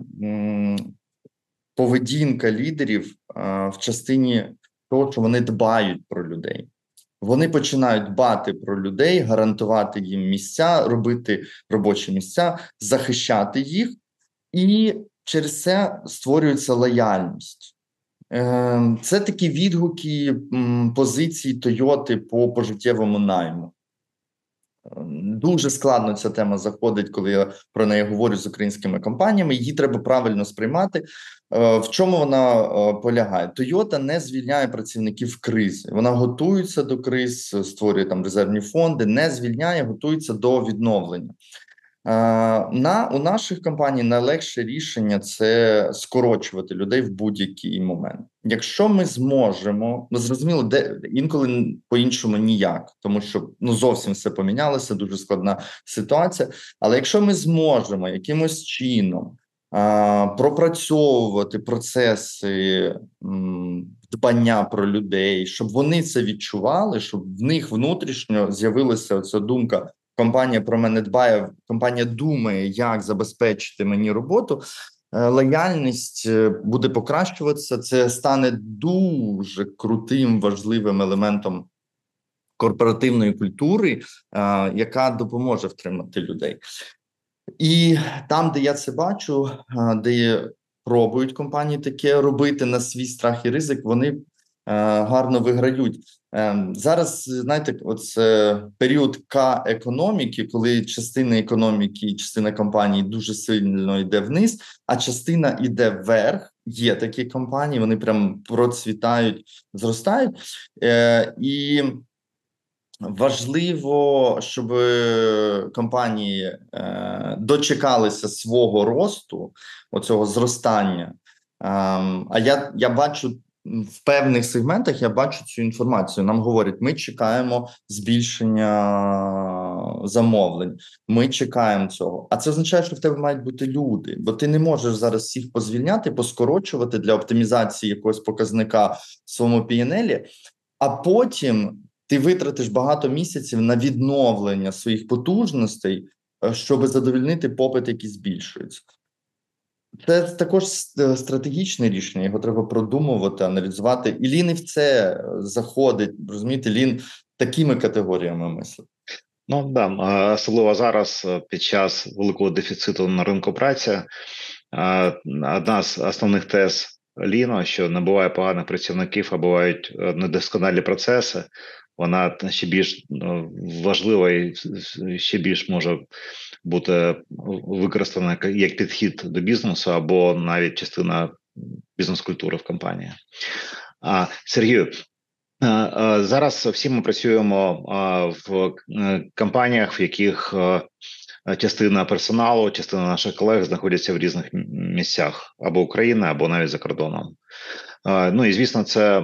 поведінка лідерів в частині того, що вони дбають про людей. Вони починають дбати про людей, гарантувати їм місця, робити робочі місця, захищати їх, і через це створюється лояльність. Це такі відгуки позиції Тойоти по пожиттєвому найму. Дуже складно ця тема заходить, коли я про неї говорю з українськими компаніями. Її треба правильно сприймати. В чому вона полягає? Toyota не звільняє працівників в кризи. Вона готується до криз, створює там резервні фонди, не звільняє, готується до відновлення. У наших компаній найлегше рішення – це скорочувати людей в будь-який момент. Якщо ми зможемо, зрозуміло, інколи по-іншому ніяк, тому що зовсім все помінялося, дуже складна ситуація. Але якщо ми зможемо якимось чином пропрацьовувати процеси дбання про людей, щоб вони це відчували, щоб в них внутрішньо з'явилася ця думка: компанія про мене дбає, компанія думає, як забезпечити мені роботу, лояльність буде покращуватися, це стане дуже крутим, важливим елементом корпоративної культури, яка допоможе втримати людей. І там, де я це бачу, де пробують компанії таке робити на свій страх і ризик, вони гарно виграють. Зараз, знаєте, оце період К-економіки, коли частина економіки, частина компаній дуже сильно йде вниз, а частина йде вверх. Є такі компанії, вони прям процвітають, зростають. І важливо, щоб компанії дочекалися свого росту, оцього зростання. А я бачу в певних сегментах я бачу цю інформацію. Нам говорять, ми чекаємо збільшення замовлень, ми чекаємо цього. А це означає, що в тебе мають бути люди, бо ти не можеш зараз всіх позвільняти, поскорочувати для оптимізації якогось показника в своєму P&L, а потім ти витратиш багато місяців на відновлення своїх потужностей, щоб задовольнити попит, який збільшується. Це також стратегічне рішення, його треба продумувати, аналізувати. І Лін і в це заходить, розумієте, Лін такими категоріями мислить. Ну, да, особливо зараз, під час великого дефіциту на ринку праці, одна з основних тез Ліно, що не буває поганих працівників, а бувають недосконалі процеси, вона ще більш важлива і ще більш може бути використана як підхід до бізнесу або навіть частина бізнес-культури в компанії. Сергію, зараз всі ми працюємо в компаніях, в яких частина персоналу, частина наших колег знаходяться в різних місцях або України, або навіть за кордоном. Ну і звісно, це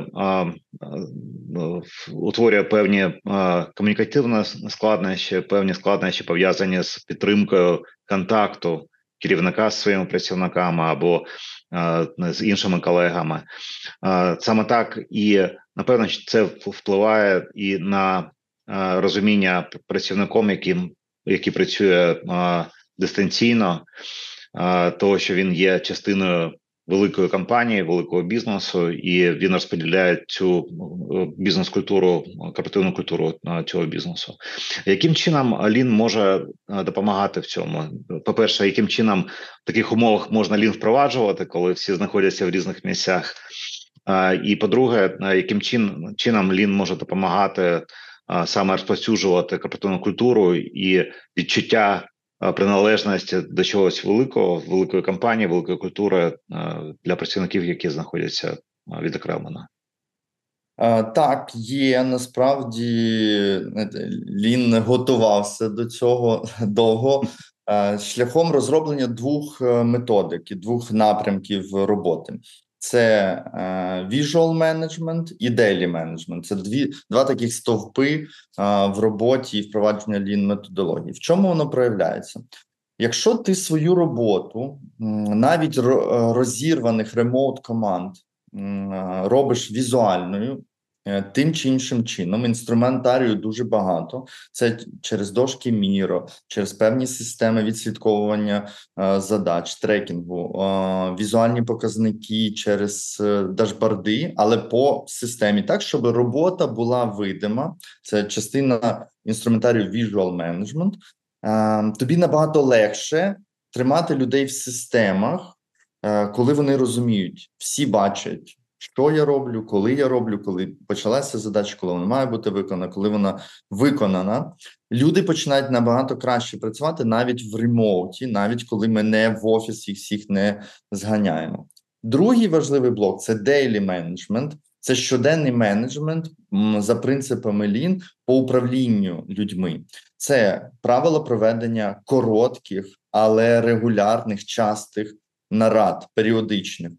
утворює певні комунікативні складнощі, певні складнощі пов'язані з підтримкою контакту керівника з своїми працівниками або з іншими колегами. Саме так і, напевно, це впливає і на розуміння працівником, який працює дистанційно, того, що він є частиною великої компанії, великого бізнесу, і він розподіляє цю бізнес-культуру, корпоративну культуру цього бізнесу. Яким чином Лін може допомагати в цьому? По-перше, яким чином в таких умовах можна Лін впроваджувати, коли всі знаходяться в різних місцях? І по-друге, яким чином Лін може допомагати саме розповсюджувати корпоративну культуру і відчуття приналежності до чогось великої компанії, великої культури для працівників, які знаходяться відокремлено? Так, є. Насправді Лін готувався до цього довго шляхом розроблення двох методик і двох напрямків роботи. Це visual management і daily management. Це два таких стовпи в роботі і впровадження Lean методології. В чому воно проявляється? Якщо ти свою роботу, навіть розірваних ремоут команд, робиш візуальною, тим чи іншим чином, інструментарію дуже багато. Це через дошки Miro, через певні системи відслідковування задач, трекінгу, візуальні показники через дашборди, але по системі так, щоб робота була видима. Це частина інструментарію Visual Management. Тобі набагато легше тримати людей в системах, коли вони розуміють, всі бачать, що я роблю, коли почалася задача, коли вона має бути виконана, коли вона виконана. Люди починають набагато краще працювати навіть в ремоуті, навіть коли ми не в офісі всіх не зганяємо. Другий важливий блок – це daily management. Це щоденний менеджмент за принципами Lean по управлінню людьми. Це правила проведення коротких, але регулярних, частих нарад, періодичних.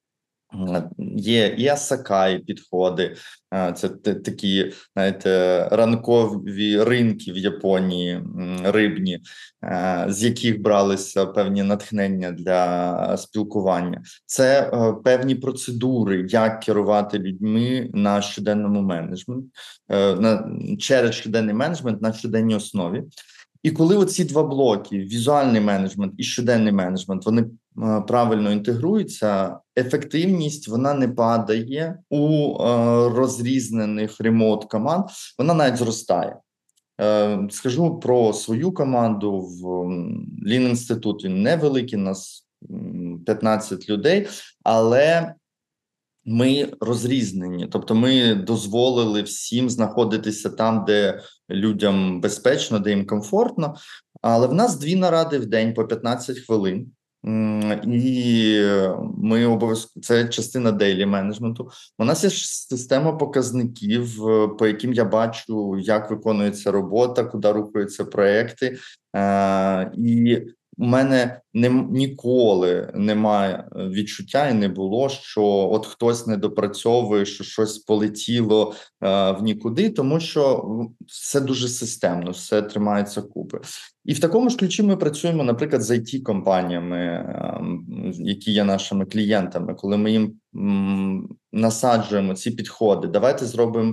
Є і асакай підходи, це такі, знаєте, ранкові ринки в Японії, рибні, з яких бралися певні натхнення для спілкування. Це певні процедури, як керувати людьми на щоденному менеджменті, через щоденний менеджмент на щоденній основі. І коли оці два блоки, візуальний менеджмент і щоденний менеджмент, вони правильно інтегруються, ефективність, вона не падає у розрізнених ремоут команд, вона навіть зростає. Скажу про свою команду в Lean Institute, він невеликий, у нас 15 людей, але ми розрізнені, тобто ми дозволили всім знаходитися там, де людям безпечно, де їм комфортно, але в нас 2 наради в день по 15 хвилин. І ми обов'язково, це частина дейлі менеджменту. У нас є система показників, по яким я бачу, як виконується робота, куди рухаються проекти. І у мене ніколи немає відчуття і не було, що от хтось не допрацьовує, що щось полетіло в нікуди, тому що все дуже системно, все тримається купи. І в такому ж ключі ми працюємо, наприклад, з IT-компаніями, які є нашими клієнтами, коли ми їм насаджуємо ці підходи. Давайте зробимо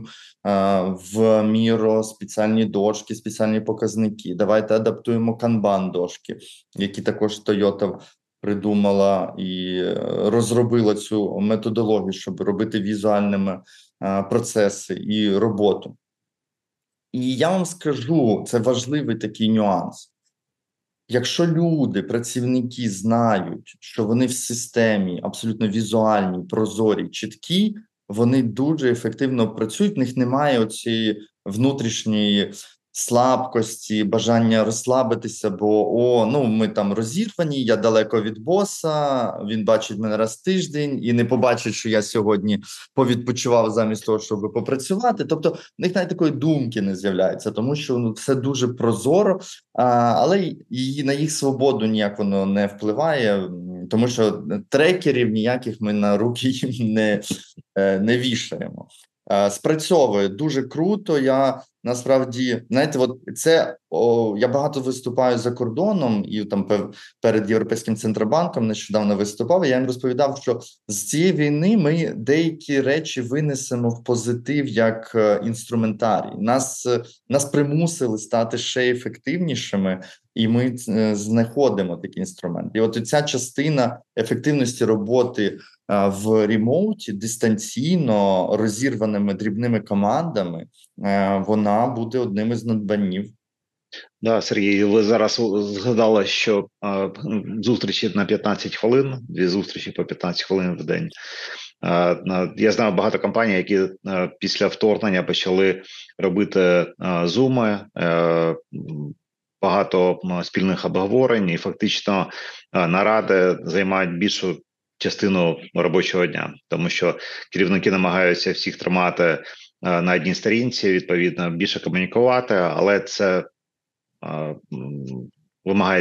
в Miro спеціальні дошки, спеціальні показники. Давайте адаптуємо канбан-дошки, які також Toyota придумала і розробила цю методологію, щоб робити візуальними процеси і роботу. І я вам скажу, це важливий такий нюанс. Якщо люди, працівники знають, що вони в системі абсолютно візуальні, прозорі, чіткі, вони дуже ефективно працюють, в них немає оцієї внутрішньої слабкості, бажання розслабитися, бо ми там розірвані, я далеко від боса, він бачить мене раз в тиждень і не побачить, що я сьогодні повідпочивав замість того, щоб попрацювати. Тобто в них навіть такої думки не з'являється, тому що все дуже прозоро, але і на їх свободу ніяк воно не впливає, тому що трекерів ніяких ми на руки їм не вішаємо. Спрацьовує дуже круто. Я насправді, знаєте, я багато виступаю за кордоном і там перед Європейським Центробанком нещодавно виступав. Я їм розповідав, що з цієї війни ми деякі речі винесемо в позитив як інструментарій. Нас примусили стати ще ефективнішими, і ми знаходимо такі інструменти. І от ця частина ефективності роботи в ремоуті, дистанційно, розірваними дрібними командами, вона буде одним із надбанів. Да, Сергій, ви зараз згадали, що зустрічі на 15 хвилин, 2 зустрічі по 15 хвилин в день. Я знаю багато компаній, які після вторгнення почали робити зуми, багато спільних обговорень, і фактично наради займають більшу частину робочого дня, тому що керівники намагаються всіх тримати на одній сторінці, відповідно, більше комунікувати, але це вимагає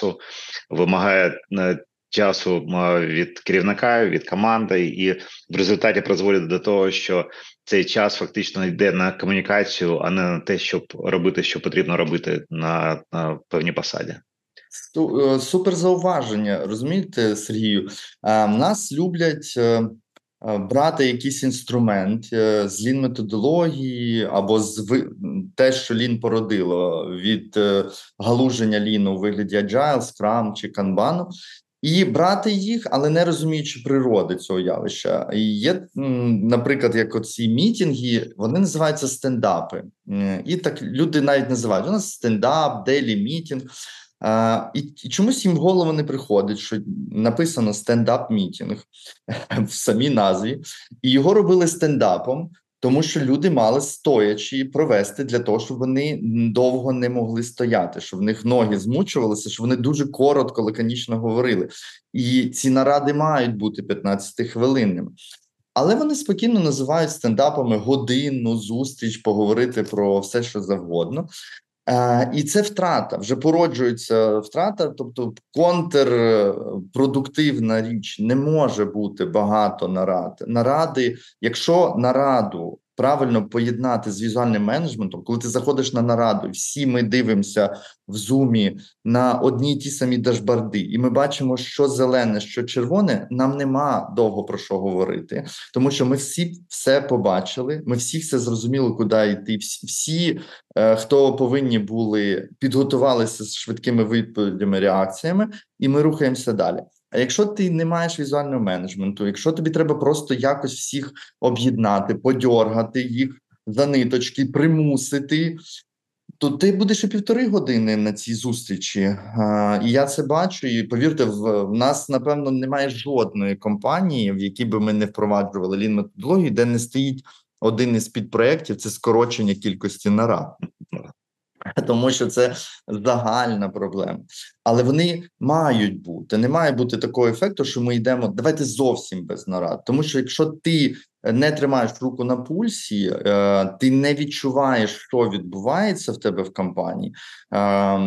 часу від керівника, від команди, і в результаті призводить до того, що цей час фактично йде на комунікацію, а не на те, щоб робити, що потрібно робити на певній посаді. Супер зауваження, розумієте, Сергію? Нас люблять брати якийсь інструмент з лін-методології або те, що лін породило, від галуження ліну у вигляді Agile, Scrum чи Kanban, і брати їх, але не розуміючи природи цього явища. І є, наприклад, як оці мітинги, вони називаються стендапи. І так люди навіть називають, у нас стендап, дейлі мітинг. І чомусь їм в голову не приходить, що написано стендап-мітінг в самій назві, і його робили стендапом, тому що люди мали стоячи провести для того, щоб вони довго не могли стояти, щоб в них ноги змучувалися, щоб вони дуже коротко, лаконічно говорили. І ці наради мають бути 15-хвилинними. Але вони спокійно називають стендапами годинну зустріч, поговорити про все, що завгодно. І це втрата, вже породжується втрата, тобто контрпродуктивна річ, не може бути багато наради, якщо нараду правильно поєднати з візуальним менеджментом, коли ти заходиш на нараду, всі ми дивимося в зумі на одні й ті самі дашборди, і ми бачимо, що зелене, що червоне, нам нема довго про що говорити, тому що ми всі все побачили, ми всі все зрозуміли, куди йти, всі, хто повинні були, підготувалися з швидкими відповідями, реакціями, і ми рухаємося далі. А якщо ти не маєш візуального менеджменту, якщо тобі треба просто якось всіх об'єднати, подьоргати їх за ниточки, примусити, то ти будеш і 1,5 години на цій зустрічі. І я це бачу, і повірте, в нас, напевно, немає жодної компанії, в якій би ми не впроваджували лін-методологію, де не стоїть один із підпроєктів – це скорочення кількості нарад. Тому що це загальна проблема. Але вони мають бути. Не має бути такого ефекту, що ми йдемо, давайте зовсім без нарад. Тому що якщо ти не тримаєш руку на пульсі, ти не відчуваєш, що відбувається в тебе в компанії,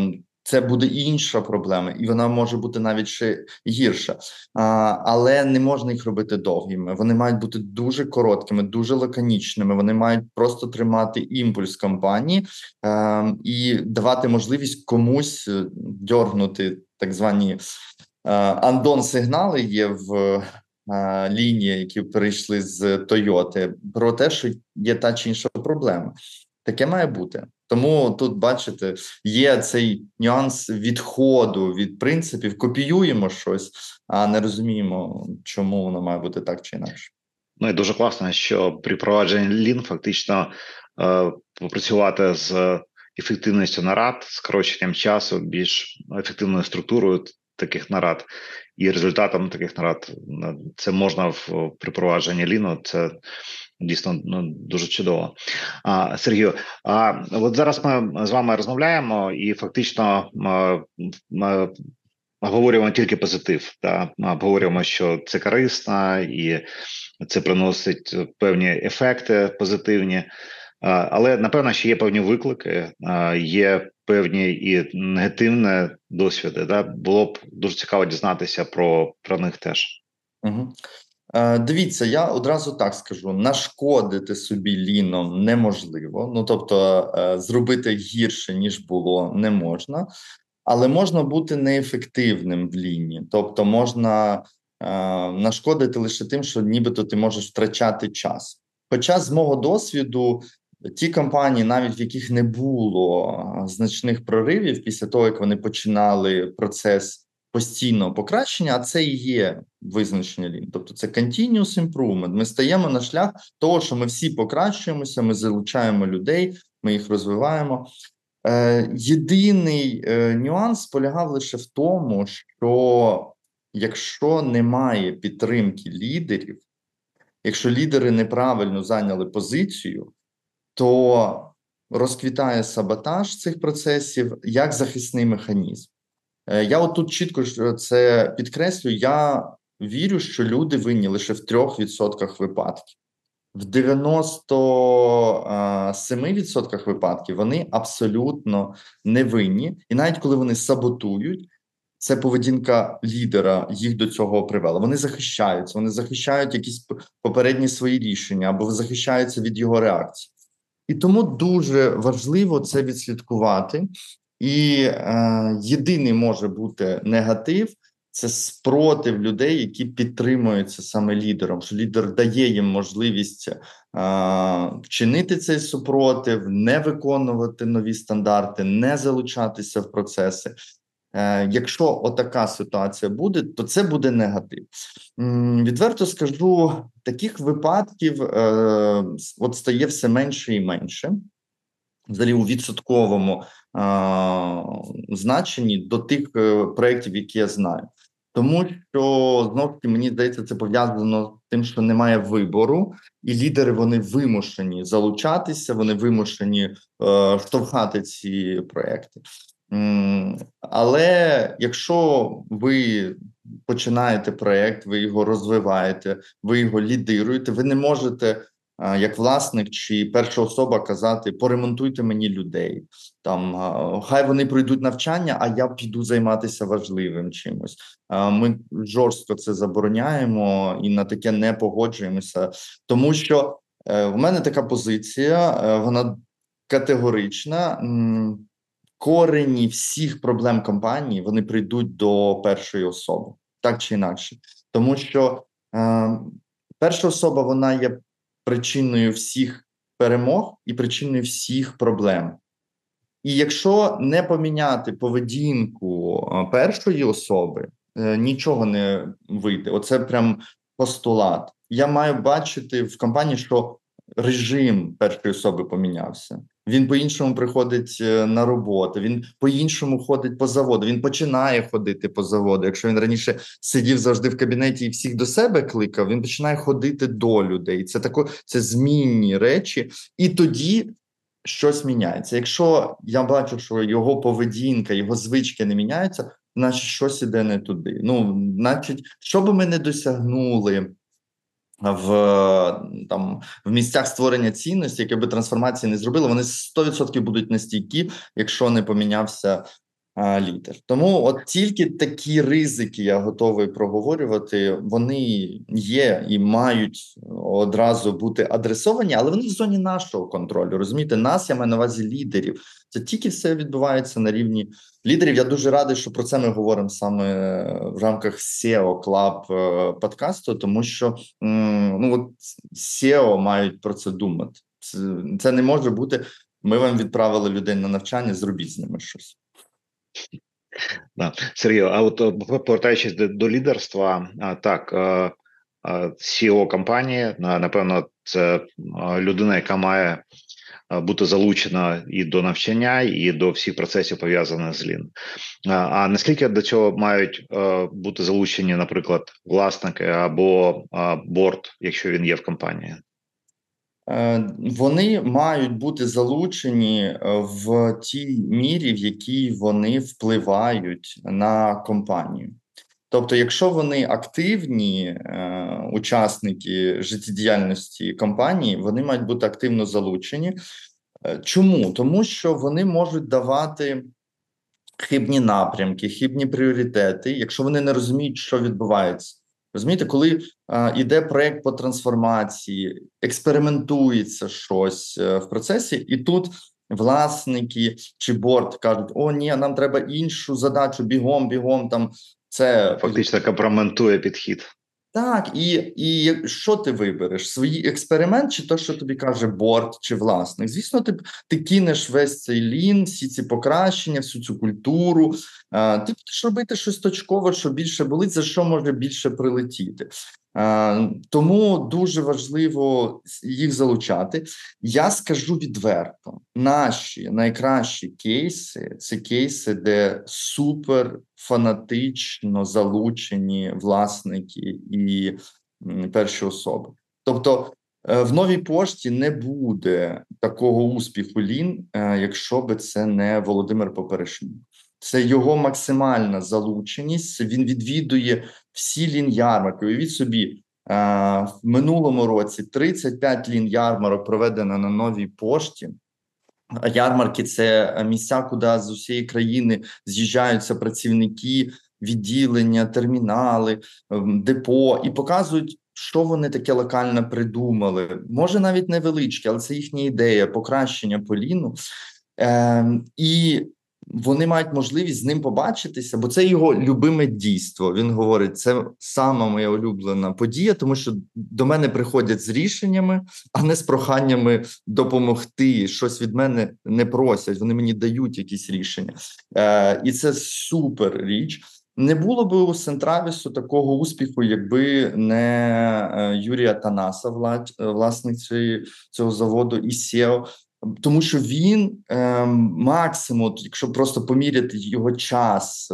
це буде інша проблема, і вона може бути навіть ще гірша. Але не можна їх робити довгими. Вони мають бути дуже короткими, дуже лаконічними. Вони мають просто тримати імпульс кампанії і давати можливість комусь дьорнути так звані андон-сигнали є в лінії, які перейшли з Тойоти, про те, що є та чи інша проблема. Таке має бути. Тому тут, бачите, є цей нюанс відходу від принципів, копіюємо щось, а не розуміємо, чому воно має бути так чи інакше. Ну і дуже класно, що при провадженні Lean фактично попрацювати з ефективністю нарад, скороченням часу, більш ефективною структурою таких нарад і результатом таких нарад. Це можна при провадженні Lean, це дійсно дуже чудово. Сергію, от зараз ми з вами розмовляємо і фактично ми обговорюємо тільки позитив. Ми обговорюємо, що це корисно і це приносить певні ефекти позитивні. Але, напевно, ще є певні виклики, є певні і негативні досвіди. Да? Було б дуже цікаво дізнатися про них теж. Угу. Дивіться, я одразу так скажу: нашкодити собі ліном неможливо. Ну, тобто, зробити гірше, ніж було, не можна. Але можна бути неефективним в ліні. Тобто, можна нашкодити лише тим, що нібито ти можеш втрачати час. Хоча, з мого досвіду, ті компанії, навіть в яких не було значних проривів після того, як вони починали процес постійного покращення, а це і є визначення Lean. Тобто це continuous improvement. Ми стаємо на шлях того, що ми всі покращуємося, ми залучаємо людей, ми їх розвиваємо. Єдиний нюанс полягав лише в тому, що якщо немає підтримки лідерів, якщо лідери неправильно зайняли позицію, то розквітає саботаж цих процесів як захисний механізм. Я от тут чітко це підкреслюю, я вірю, що люди винні лише в 3% випадків. В 97% випадків вони абсолютно не винні. І навіть коли вони саботують, це поведінка лідера їх до цього привела. Вони захищають якісь попередні свої рішення або захищаються від його реакції. І тому дуже важливо це відслідкувати. І єдиний може бути негатив – це спротив людей, які підтримуються саме лідером, що лідер дає їм можливість вчинити цей супротив, не виконувати нові стандарти, не залучатися в процеси. Якщо отака ситуація буде, то це буде негатив. Відверто скажу, таких випадків от стає все менше і менше. Взагалі у відсотковому значенні до тих проєктів, які я знаю. Тому що, знову ж таки, мені здається, це пов'язано з тим, що немає вибору, і лідери, вони вимушені залучатися, вони вимушені штовхати ці проєкти. Але якщо ви починаєте проєкт, ви його розвиваєте, ви його лідируєте, ви не можете як власник чи перша особа казати: поремонтуйте мені людей, там хай вони пройдуть навчання, а я піду займатися важливим чимось. Ми жорстко це забороняємо і на таке не погоджуємося, тому що в мене така позиція, вона категорична. Корені всіх проблем компанії, вони прийдуть до першої особи, так чи інакше. Тому що перша особа, вона є причиною всіх перемог і причиною всіх проблем. І якщо не поміняти поведінку першої особи, нічого не вийде. Оце прям постулат. Я маю бачити в компанії, що режим першої особи помінявся. Він по-іншому приходить на роботу, він по-іншому ходить по заводу, він починає ходити по заводу. Якщо він раніше сидів завжди в кабінеті і всіх до себе кликав, він починає ходити до людей. Це змінні речі. І тоді щось міняється. Якщо я бачу, що його поведінка, його звички не міняються, значить щось іде не туди. Значить, що би ми не досягнули в місцях створення цінності, які би трансформації не зробили, вони 100% будуть нестійкі, якщо не помінявся лідер. Тому от тільки такі ризики я готовий проговорювати, вони є і мають одразу бути адресовані, але вони в зоні нашого контролю. Розумієте, нас, я маю на увазі лідерів. Це тільки все відбувається на рівні лідерів. Я дуже радий, що про це ми говоримо саме в рамках SEO Club подкасту, тому що от SEO мають про це думати. Це не може бути, ми вам відправили людей на навчання, зробіть з ними щось. Да. Сергію, а от повертаючись до лідерства, так, CEO компанії, напевно, це людина, яка має бути залучена і до навчання, і до всіх процесів, пов'язаних з Lean. А наскільки до цього мають бути залучені, наприклад, власники або борд, якщо він є в компанії? Вони мають бути залучені в тій мірі, в якій вони впливають на компанію. Тобто, якщо вони активні учасники життєдіяльності компанії, вони мають бути активно залучені. Чому? Тому що вони можуть давати хибні напрямки, хибні пріоритети, якщо вони не розуміють, що відбувається. Розумієте, коли йде проєкт по трансформації, експериментується щось в процесі, і тут власники чи борд кажуть: о, ні, нам треба іншу задачу, бігом, там це фактично компрометує підхід. Так, і що ти вибереш? Свій експеримент, чи то, що тобі каже борд, чи власник? Звісно, ти кинеш весь цей лін, всі ці покращення, всю цю культуру. Ти будеш робити щось точкове, що більше болить, за що може більше прилетіти. Тому дуже важливо їх залучати. Я скажу відверто, наші найкращі кейси – це кейси, де супер фанатично залучені власники і перші особи. Тобто в Новій пошті не буде такого успіху Lean, якщо би це не Володимир Поперешнюк. Це його максимальна залученість, він відвідує всі Lean-ярмарки. Уявіть собі, в минулому році 35 Lean-ярмарок проведено на Новій пошті. Ярмарки – це місця, куди з усієї країни з'їжджаються працівники, відділення, термінали, депо і показують, що вони таке локально придумали. Може навіть невеличке, але це їхня ідея, покращення по Lean. І вони мають можливість з ним побачитися, бо це його любиме дійство. Він говорить, це сама моя улюблена подія, тому що до мене приходять з рішеннями, а не з проханнями допомогти. Щось від мене не просять, вони мені дають якісь рішення. І це супер річ. Не було б у Сентравісу такого успіху, якби не Юрій Атанаса, власник цього заводу, і SEO. Тому що він максимум, якщо просто поміряти його час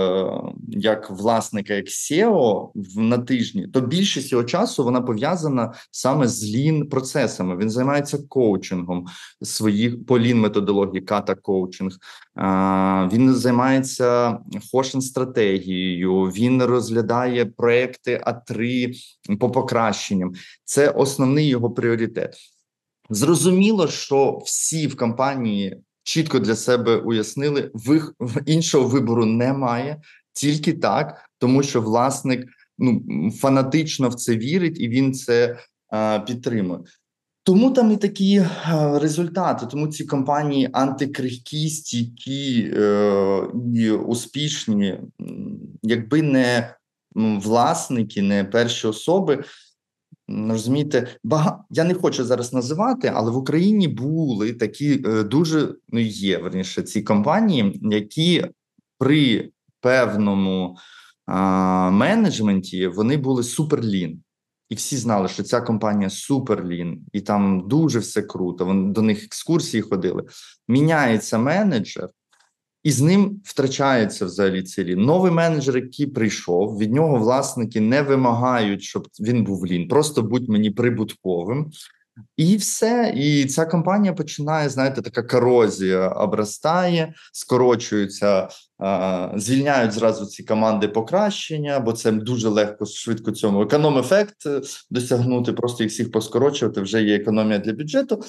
як власника, як SEO на тижні, то більшість його часу вона пов'язана саме з Lean-процесами. Він займається коучингом своїх по Lean-методології, ката-коучинг. Він займається Хошен-стратегією, він розглядає проекти А3 по покращенням. Це основний його пріоритет. Зрозуміло, що всі в компанії чітко для себе уяснили, іншого вибору немає, тільки так, тому що власник фанатично в це вірить і він це підтримує. Тому там і такі результати, тому ці компанії антикрихкі, стійкі і успішні, якби не власники, не перші особи. Розумієте, я не хочу зараз називати, але в Україні були такі дуже, є, верніше, ці компанії, які при певному менеджменті, вони були суперлін. І всі знали, що ця компанія суперлін, і там дуже все круто, до них екскурсії ходили. Міняється менеджер, і з ним втрачається взагалі цей Lean. Новий менеджер, який прийшов, від нього власники не вимагають, щоб він був Lean. Просто будь мені прибутковим. І все. І ця компанія починає, знаєте, така корозія обростає, скорочуються, звільняють зразу ці команди покращення, бо це дуже легко, швидко цьому економ-ефект досягнути, просто їх всіх поскорочувати, вже є економія для бюджету.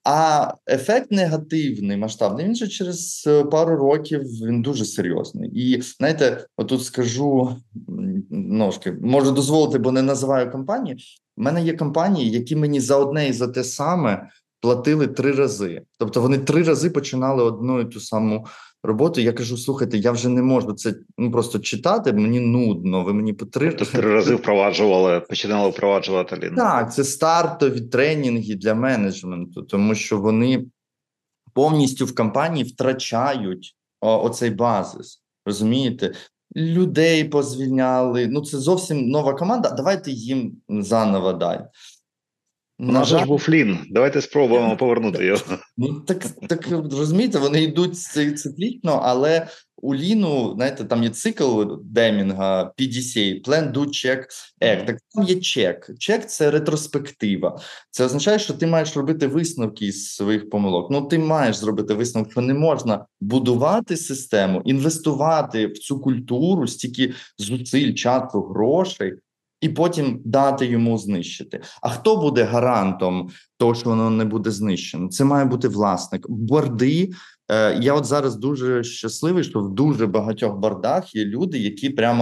А ефект негативний, масштабний, він же через пару років він дуже серйозний. І знаєте, отут скажу ножки, можу дозволити, бо не називаю компанії. У мене є компанії, які мені за одне і за те саме платили 3 рази. Тобто вони 3 рази починали одну і ту саму роботу. Я кажу: слухайте, я вже не можу це просто читати, мені нудно. Ви мені по 3 Тобто 3 рази починали впроваджувати Lean. Так, це стартові тренінги для менеджменту, тому що вони повністю в компанії втрачають оцей базис. Розумієте? Людей позвільняли. Ну, це зовсім нова команда. Давайте їм заново дай. У нас же ж був Lean. Давайте спробуємо повернути його. Ну, так розумієте, вони йдуть циклічно, але у Ліну, знаєте, там є цикл Демінга, PDCA, Plan, Do, Check, Act. Так там є чек. Чек – це ретроспектива. Це означає, що ти маєш робити висновки із своїх помилок. Ну, ти маєш зробити висновок, що не можна будувати систему, інвестувати в цю культуру, стільки зусиль, часу, грошей, і потім дати йому знищити. А хто буде гарантом того, що воно не буде знищено? Це має бути власник. Борди. Я от зараз дуже щасливий, що в дуже багатьох бордах є люди, які прямо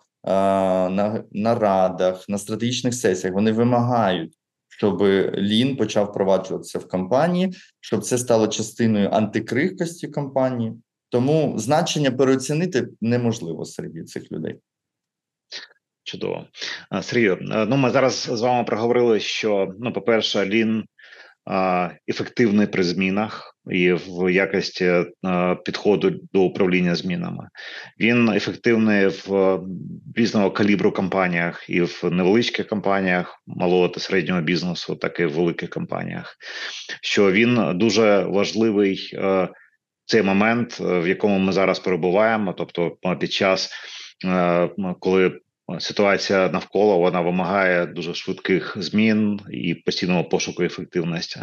на радах, на стратегічних сесіях, вони вимагають, щоб Lean почав впроваджуватися в компанії, щоб це стало частиною антикрихкості компанії. Тому значення переоцінити неможливо серед цих людей. Чудово. Сергію, ну ми зараз з вами проговорили, що, ну, по-перше, Lean ефективний при змінах і в якості підходу до управління змінами. Він ефективний в різного калібру компаніях, і в невеличких компаніях малого та середнього бізнесу, так і в великих компаніях. Що він дуже важливий цей момент, в якому ми зараз перебуваємо, тобто під час, коли ситуація навколо, вона вимагає дуже швидких змін і постійного пошуку ефективності.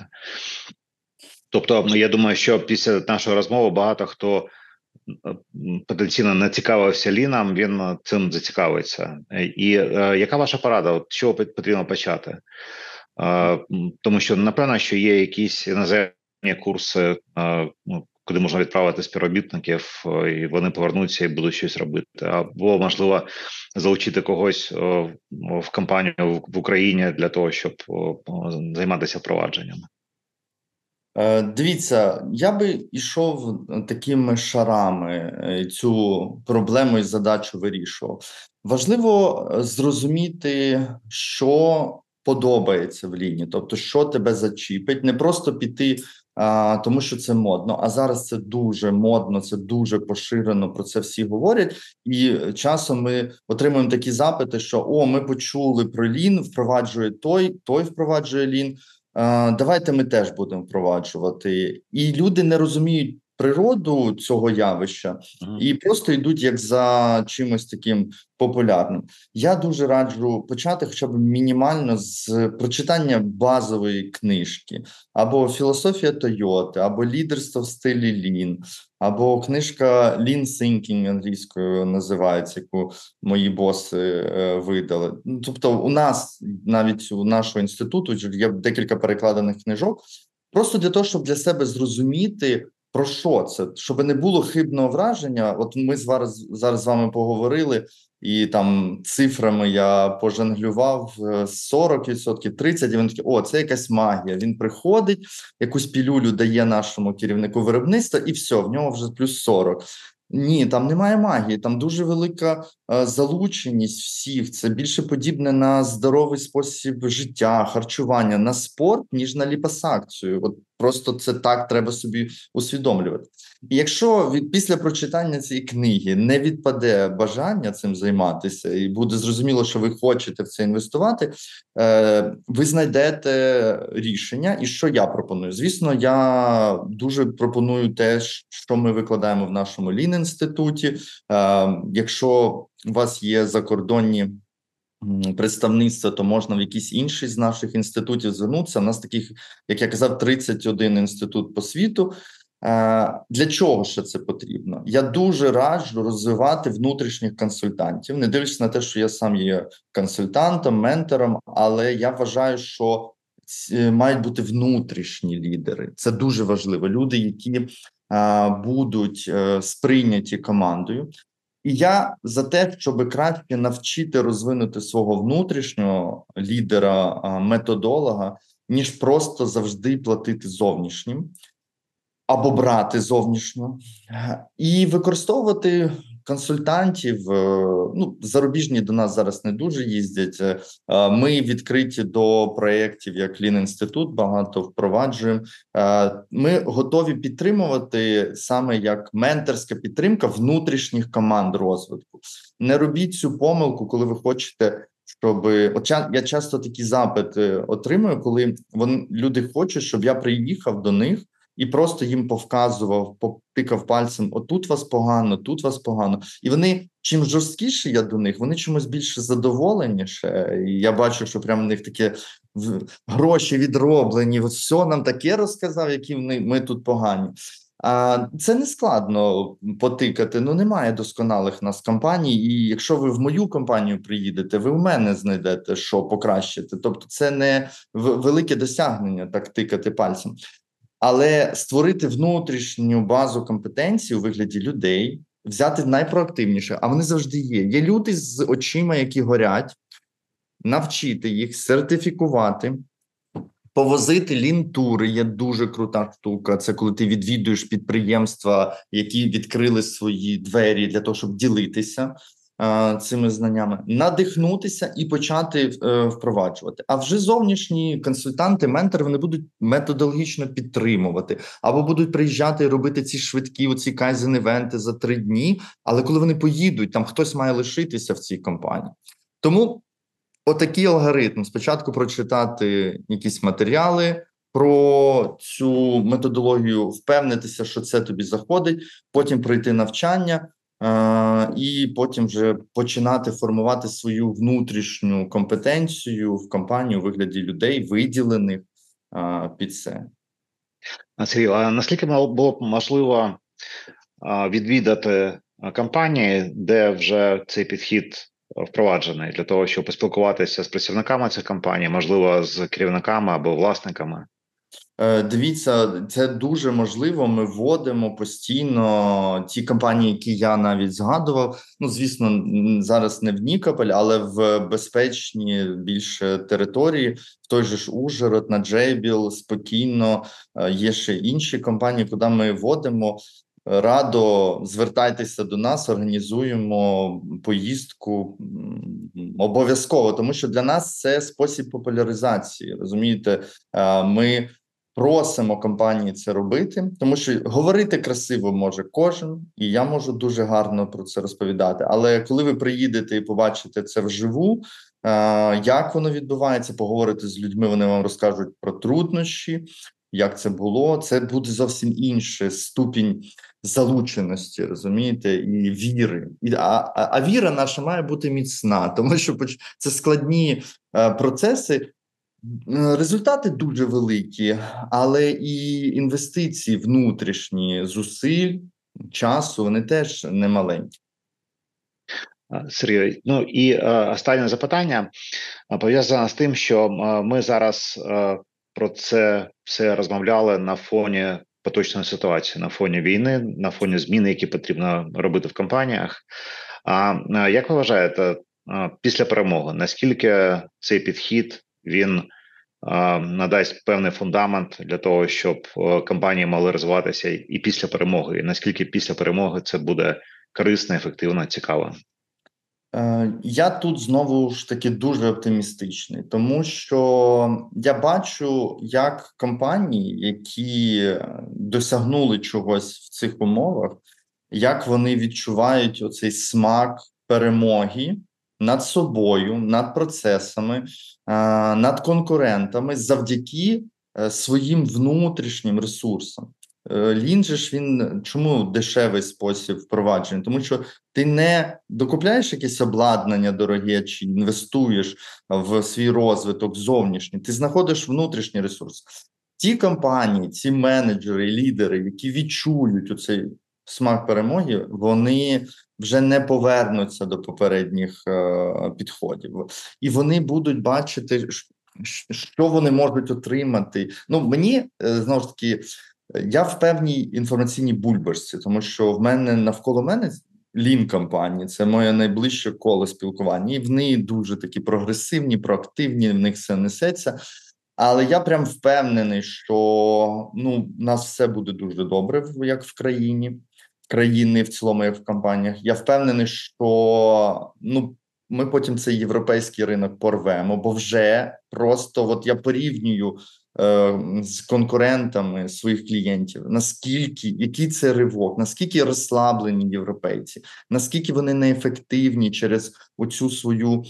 Тобто, я думаю, що після нашої розмови багато хто потенційно не цікавився Ліном, він цим зацікавиться. І яка ваша порада? От, що потрібно почати? Тому що, напевно, що є якісь іноземні курси, куди можна відправити співробітників, і вони повернуться і будуть щось робити. Або, можливо, залучити когось в компанію в Україні для того, щоб займатися впровадженнями. Дивіться, я би йшов такими шарами, цю проблему і задачу вирішував. Важливо зрозуміти, що подобається в Ліні, тобто, що тебе зачіпить, не просто піти, тому що це модно, а зараз це дуже модно, це дуже поширено, про це всі говорять, і часом ми отримуємо такі запити, що ми почули про Лін, впроваджує той впроваджує Лін, давайте ми теж будемо впроваджувати. І люди не розуміють природу цього явища і просто йдуть як за чимось таким популярним. Я дуже раджу почати хоча б мінімально з прочитання базової книжки, або «Філософія Тойоти», або «Лідерство в стилі Лін», або книжка «Lean Thinking» англійською називається, яку мої боси видали. Тобто у нас, навіть у нашого інституту, є декілька перекладених книжок, просто для того, щоб для себе зрозуміти, про що це, щоб не було хибного враження. От ми зараз з вами поговорили, і там цифрами я пожонглював 40%, 30%, це якась магія. Він приходить, якусь пілюлю дає нашому керівнику виробництва, і все, в нього вже плюс 40. Ні, там немає магії, там дуже велика залученість всіх. Це більше подібне на здоровий спосіб життя, харчування, на спорт, ніж на ліпосакцію. От просто це так треба собі усвідомлювати. І якщо після прочитання цієї книги не відпаде бажання цим займатися і буде зрозуміло, що ви хочете в це інвестувати, ви знайдете рішення. І що я пропоную? Звісно, я дуже пропоную те, що ми викладаємо в нашому Lean-інституті. Якщо у вас є закордонні представництва, то можна в якийсь інший з наших інститутів звернутися. У нас таких, як я казав, 31 інститут по світу. Для чого ще це потрібно? Я дуже раджу розвивати внутрішніх консультантів, не дивлячись на те, що я сам є консультантом, ментором, але я вважаю, що мають бути внутрішні лідери. Це дуже важливо. Люди, які будуть сприйняті командою. І я за те, щоб краще навчити розвинути свого внутрішнього лідера, методолога, ніж просто завжди платити зовнішнім або брати зовнішньо, і використовувати консультантів. Ну, зарубіжні до нас зараз не дуже їздять. Ми відкриті до проєктів, як Lean Інститут, багато впроваджуємо. Ми готові підтримувати саме як менторська підтримка внутрішніх команд розвитку. Не робіть цю помилку, коли ви хочете, щоб... Я часто такі запити отримую, коли люди хочуть, щоб я приїхав до них і просто їм повказував, потикав пальцем: отут вас погано, тут вас погано. І вони, чим жорсткіше я до них, вони чомусь більше задоволеніше. І я бачу, що прямо в них такі гроші відроблені, от все нам таке розказав, які ми тут погані. Це не складно потикати, немає досконалих нас компаній, і якщо ви в мою компанію приїдете, ви в мене знайдете, що покращити. Тобто це не велике досягнення так тикати пальцем. Але створити внутрішню базу компетенцій у вигляді людей, взяти найпроактивніше, а вони завжди є. Є люди з очима, які горять, навчити їх, сертифікувати, повозити лін-тури є дуже крута штука. Це коли ти відвідуєш підприємства, які відкрили свої двері для того, щоб ділитися цими знаннями, надихнутися і почати впроваджувати. А вже зовнішні консультанти, ментори, вони будуть методологічно підтримувати, або будуть приїжджати і робити ці швидкі, оці кайзен-івенти за 3 дні, але коли вони поїдуть, там хтось має лишитися в цій компанії. Тому отакий алгоритм. Спочатку прочитати якісь матеріали про цю методологію, впевнитися, що це тобі заходить, потім пройти навчання, і потім вже починати формувати свою внутрішню компетенцію в компанії у вигляді людей, виділених під це. Сергій, а наскільки було б можливо відвідати компанії, де вже цей підхід впроваджений, для того, щоб поспілкуватися з працівниками цих компаній, можливо, з керівниками або власниками? Дивіться, це дуже можливо. Ми вводимо постійно ті компанії, які я навіть згадував. Звісно, зараз не в Нікополь, але в безпечні більше території, в той же ж Ужгород, на Джейбіл, спокійно. Є ще інші компанії, куди ми вводимо. Радо звертайтеся до нас, організуємо поїздку обов'язково, тому що для нас це спосіб популяризації. Розумієте, ми просимо компанії це робити, тому що говорити красиво може кожен, і я можу дуже гарно про це розповідати. Але коли ви приїдете і побачите це вживу, як воно відбувається, поговорите з людьми, вони вам розкажуть про труднощі, як це було, це буде зовсім інший ступінь залученості, розумієте, і віри. А віра наша має бути міцна, тому що це складні процеси. Результати дуже великі, але і інвестиції внутрішні, зусиль, часу, вони теж не маленькі. Сергій, і останнє запитання пов'язане з тим, що ми зараз про це все розмовляли на фоні поточної ситуації, на фоні війни, на фоні змін, які потрібно робити в компаніях. А як ви вважаєте, після перемоги, наскільки цей підхід, він надасть певний фундамент для того, щоб компанії могли розвиватися і після перемоги, і наскільки після перемоги це буде корисно, ефективно, цікаво? Я тут знову ж таки дуже оптимістичний, тому що я бачу, як компанії, які досягнули чогось в цих умовах, як вони відчувають оцей смак перемоги над собою, над процесами, над конкурентами завдяки своїм внутрішнім ресурсам. Лін же ж він чому дешевий спосіб впровадження? Тому що ти не докупляєш якесь обладнання дороге чи інвестуєш в свій розвиток зовнішній, ти знаходиш внутрішній ресурс. Ті компанії, ці менеджери, лідери, які відчують оцей смак перемоги, вони вже не повернуться до попередніх підходів. І вони будуть бачити, що вони можуть отримати. Ну, мені, знову ж таки, я в певній інформаційній бульбашці, тому що в мене навколо мене Лін-компанії, це моє найближче коло спілкування, і вони дуже такі прогресивні, проактивні, в них все несеться. Але я прям впевнений, що ну, у нас все буде дуже добре, як в країни в цілому, як в компаніях. Я впевнений, що ну, ми потім цей європейський ринок порвемо, бо вже просто от я порівнюю з конкурентами своїх клієнтів, наскільки, який це ривок, наскільки розслаблені європейці, наскільки вони неефективні через оцю свою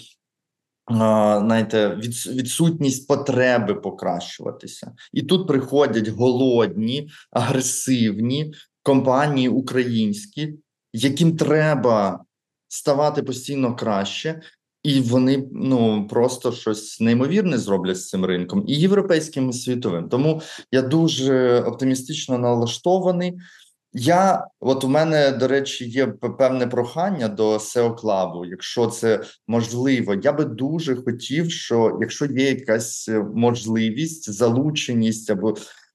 знаєте, відсутність потреби покращуватися. І тут приходять голодні, агресивні компанії українські, яким треба ставати постійно краще, і вони ну просто щось неймовірне зроблять з цим ринком, і європейським, і світовим. Тому я дуже оптимістично налаштований. От у мене, до речі, є певне прохання до SEO Club, якщо це можливо. Я би дуже хотів, що якщо є якась можливість, залученість або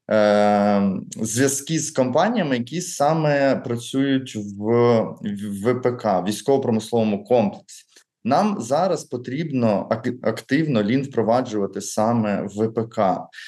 зв'язки з компаніями, які саме працюють в ВПК, військово-промисловому комплексі. Нам зараз потрібно активно лін впроваджувати саме в ВПК.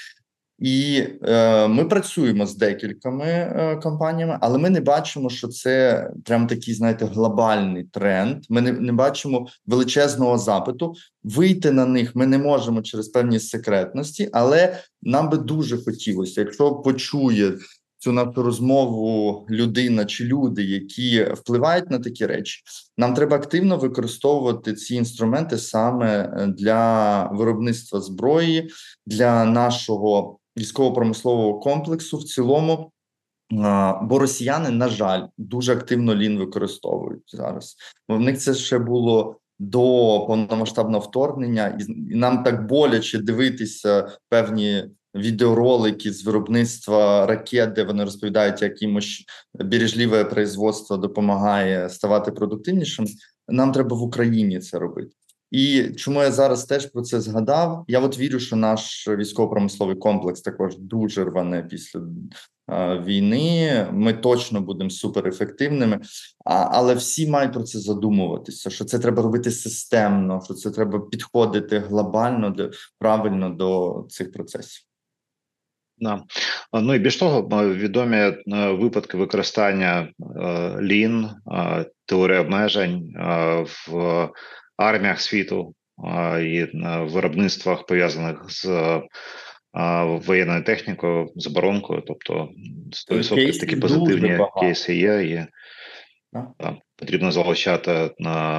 І ми працюємо з декількома компаніями, але ми не бачимо, що це прям такий, знаєте, глобальний тренд. Ми не бачимо величезного запиту. Вийти на них ми не можемо через певні секретності, але нам би дуже хотілося, якщо почує цю нашу розмову людина чи люди, які впливають на такі речі, нам треба активно використовувати ці інструменти саме для виробництва зброї, для нашого військово-промислового комплексу в цілому, бо росіяни, на жаль, дуже активно лін використовують зараз. В них це ще було до повномасштабного вторгнення, і нам так боляче дивитися певні відеоролики з виробництва ракет, де вони розповідають, як їм бережливе производство допомагає ставати продуктивнішим. Нам треба в Україні це робити. І чому я зараз теж про це згадав? Я от вірю, що наш військово-промисловий комплекс також дуже рване після війни. Ми точно будемо суперефективними, але всі мають про це задумуватися, що це треба робити системно, що це треба підходити глобально, правильно до цих процесів. Да. Ну і більш того, відомі випадки використання лін, теорії обмежень в арміях світу і виробництвах, пов'язаних з воєнною технікою, з оборонкою. Тобто 100% такі позитивні кейси є, і потрібно залучати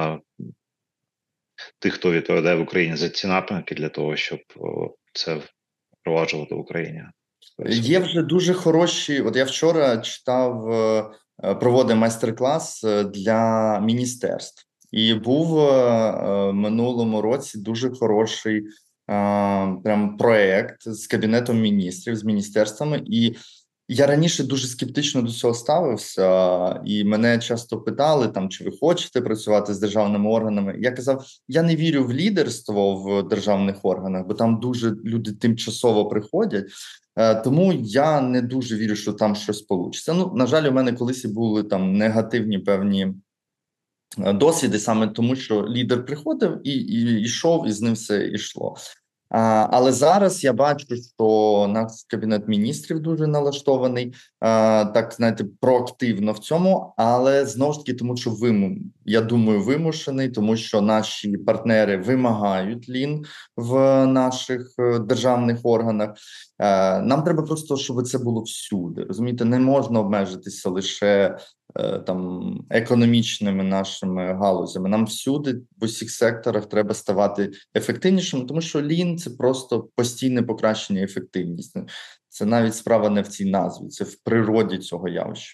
тих, хто відповідає в Україні за ці напрямки, для того, щоб це впроваджувати в Україні. Є вже дуже хороші. От я вчора читав, проводив майстер-клас для міністерств, і був минулому році дуже хороший прям проект з Кабінетом міністрів, з міністерствами. І я раніше дуже скептично до цього ставився, і мене часто питали, там, чи ви хочете працювати з державними органами. Я казав, я не вірю в лідерство в державних органах, бо там дуже люди тимчасово приходять. Тому я не дуже вірю, що там щось вийде. Ну, на жаль, у мене колись були там негативні певні досвіди, саме тому, що лідер приходив і йшов, і з ним все йшло. Але зараз я бачу, що наш Кабінет міністрів дуже налаштований, так, знаєте, проактивно в цьому, але знову ж таки, тому що я думаю, вимушений, тому що наші партнери вимагають лін в наших державних органах. Нам треба просто, щоб це було всюди, розумієте, не можна обмежитися лише там економічними нашими галузями. Нам всюди, в усіх секторах треба ставати ефективнішими, тому що лін – це просто постійне покращення ефективності. Це навіть справа не в цій назві, це в природі цього явища.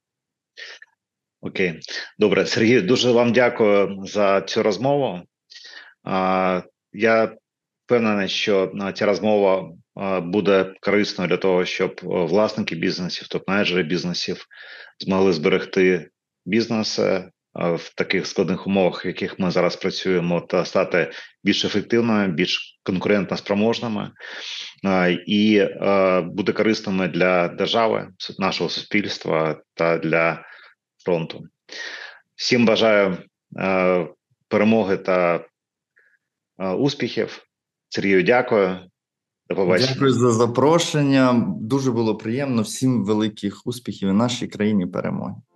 Окей. Добре, Сергій, дуже вам дякую за цю розмову. Я впевнений, що ця розмова буде корисною для того, щоб власники бізнесів, топ-менеджери бізнесів змогли зберегти бізнеси, в таких складних умовах, в яких ми зараз працюємо, та стати більш ефективними, більш конкурентно спроможними і бути корисними для держави, нашого суспільства та для фронту. Всім бажаю перемоги та успіхів. Сергію, дякую. До побачення. Дякую за запрошення. Дуже було приємно. Всім великих успіхів і нашій країні перемоги.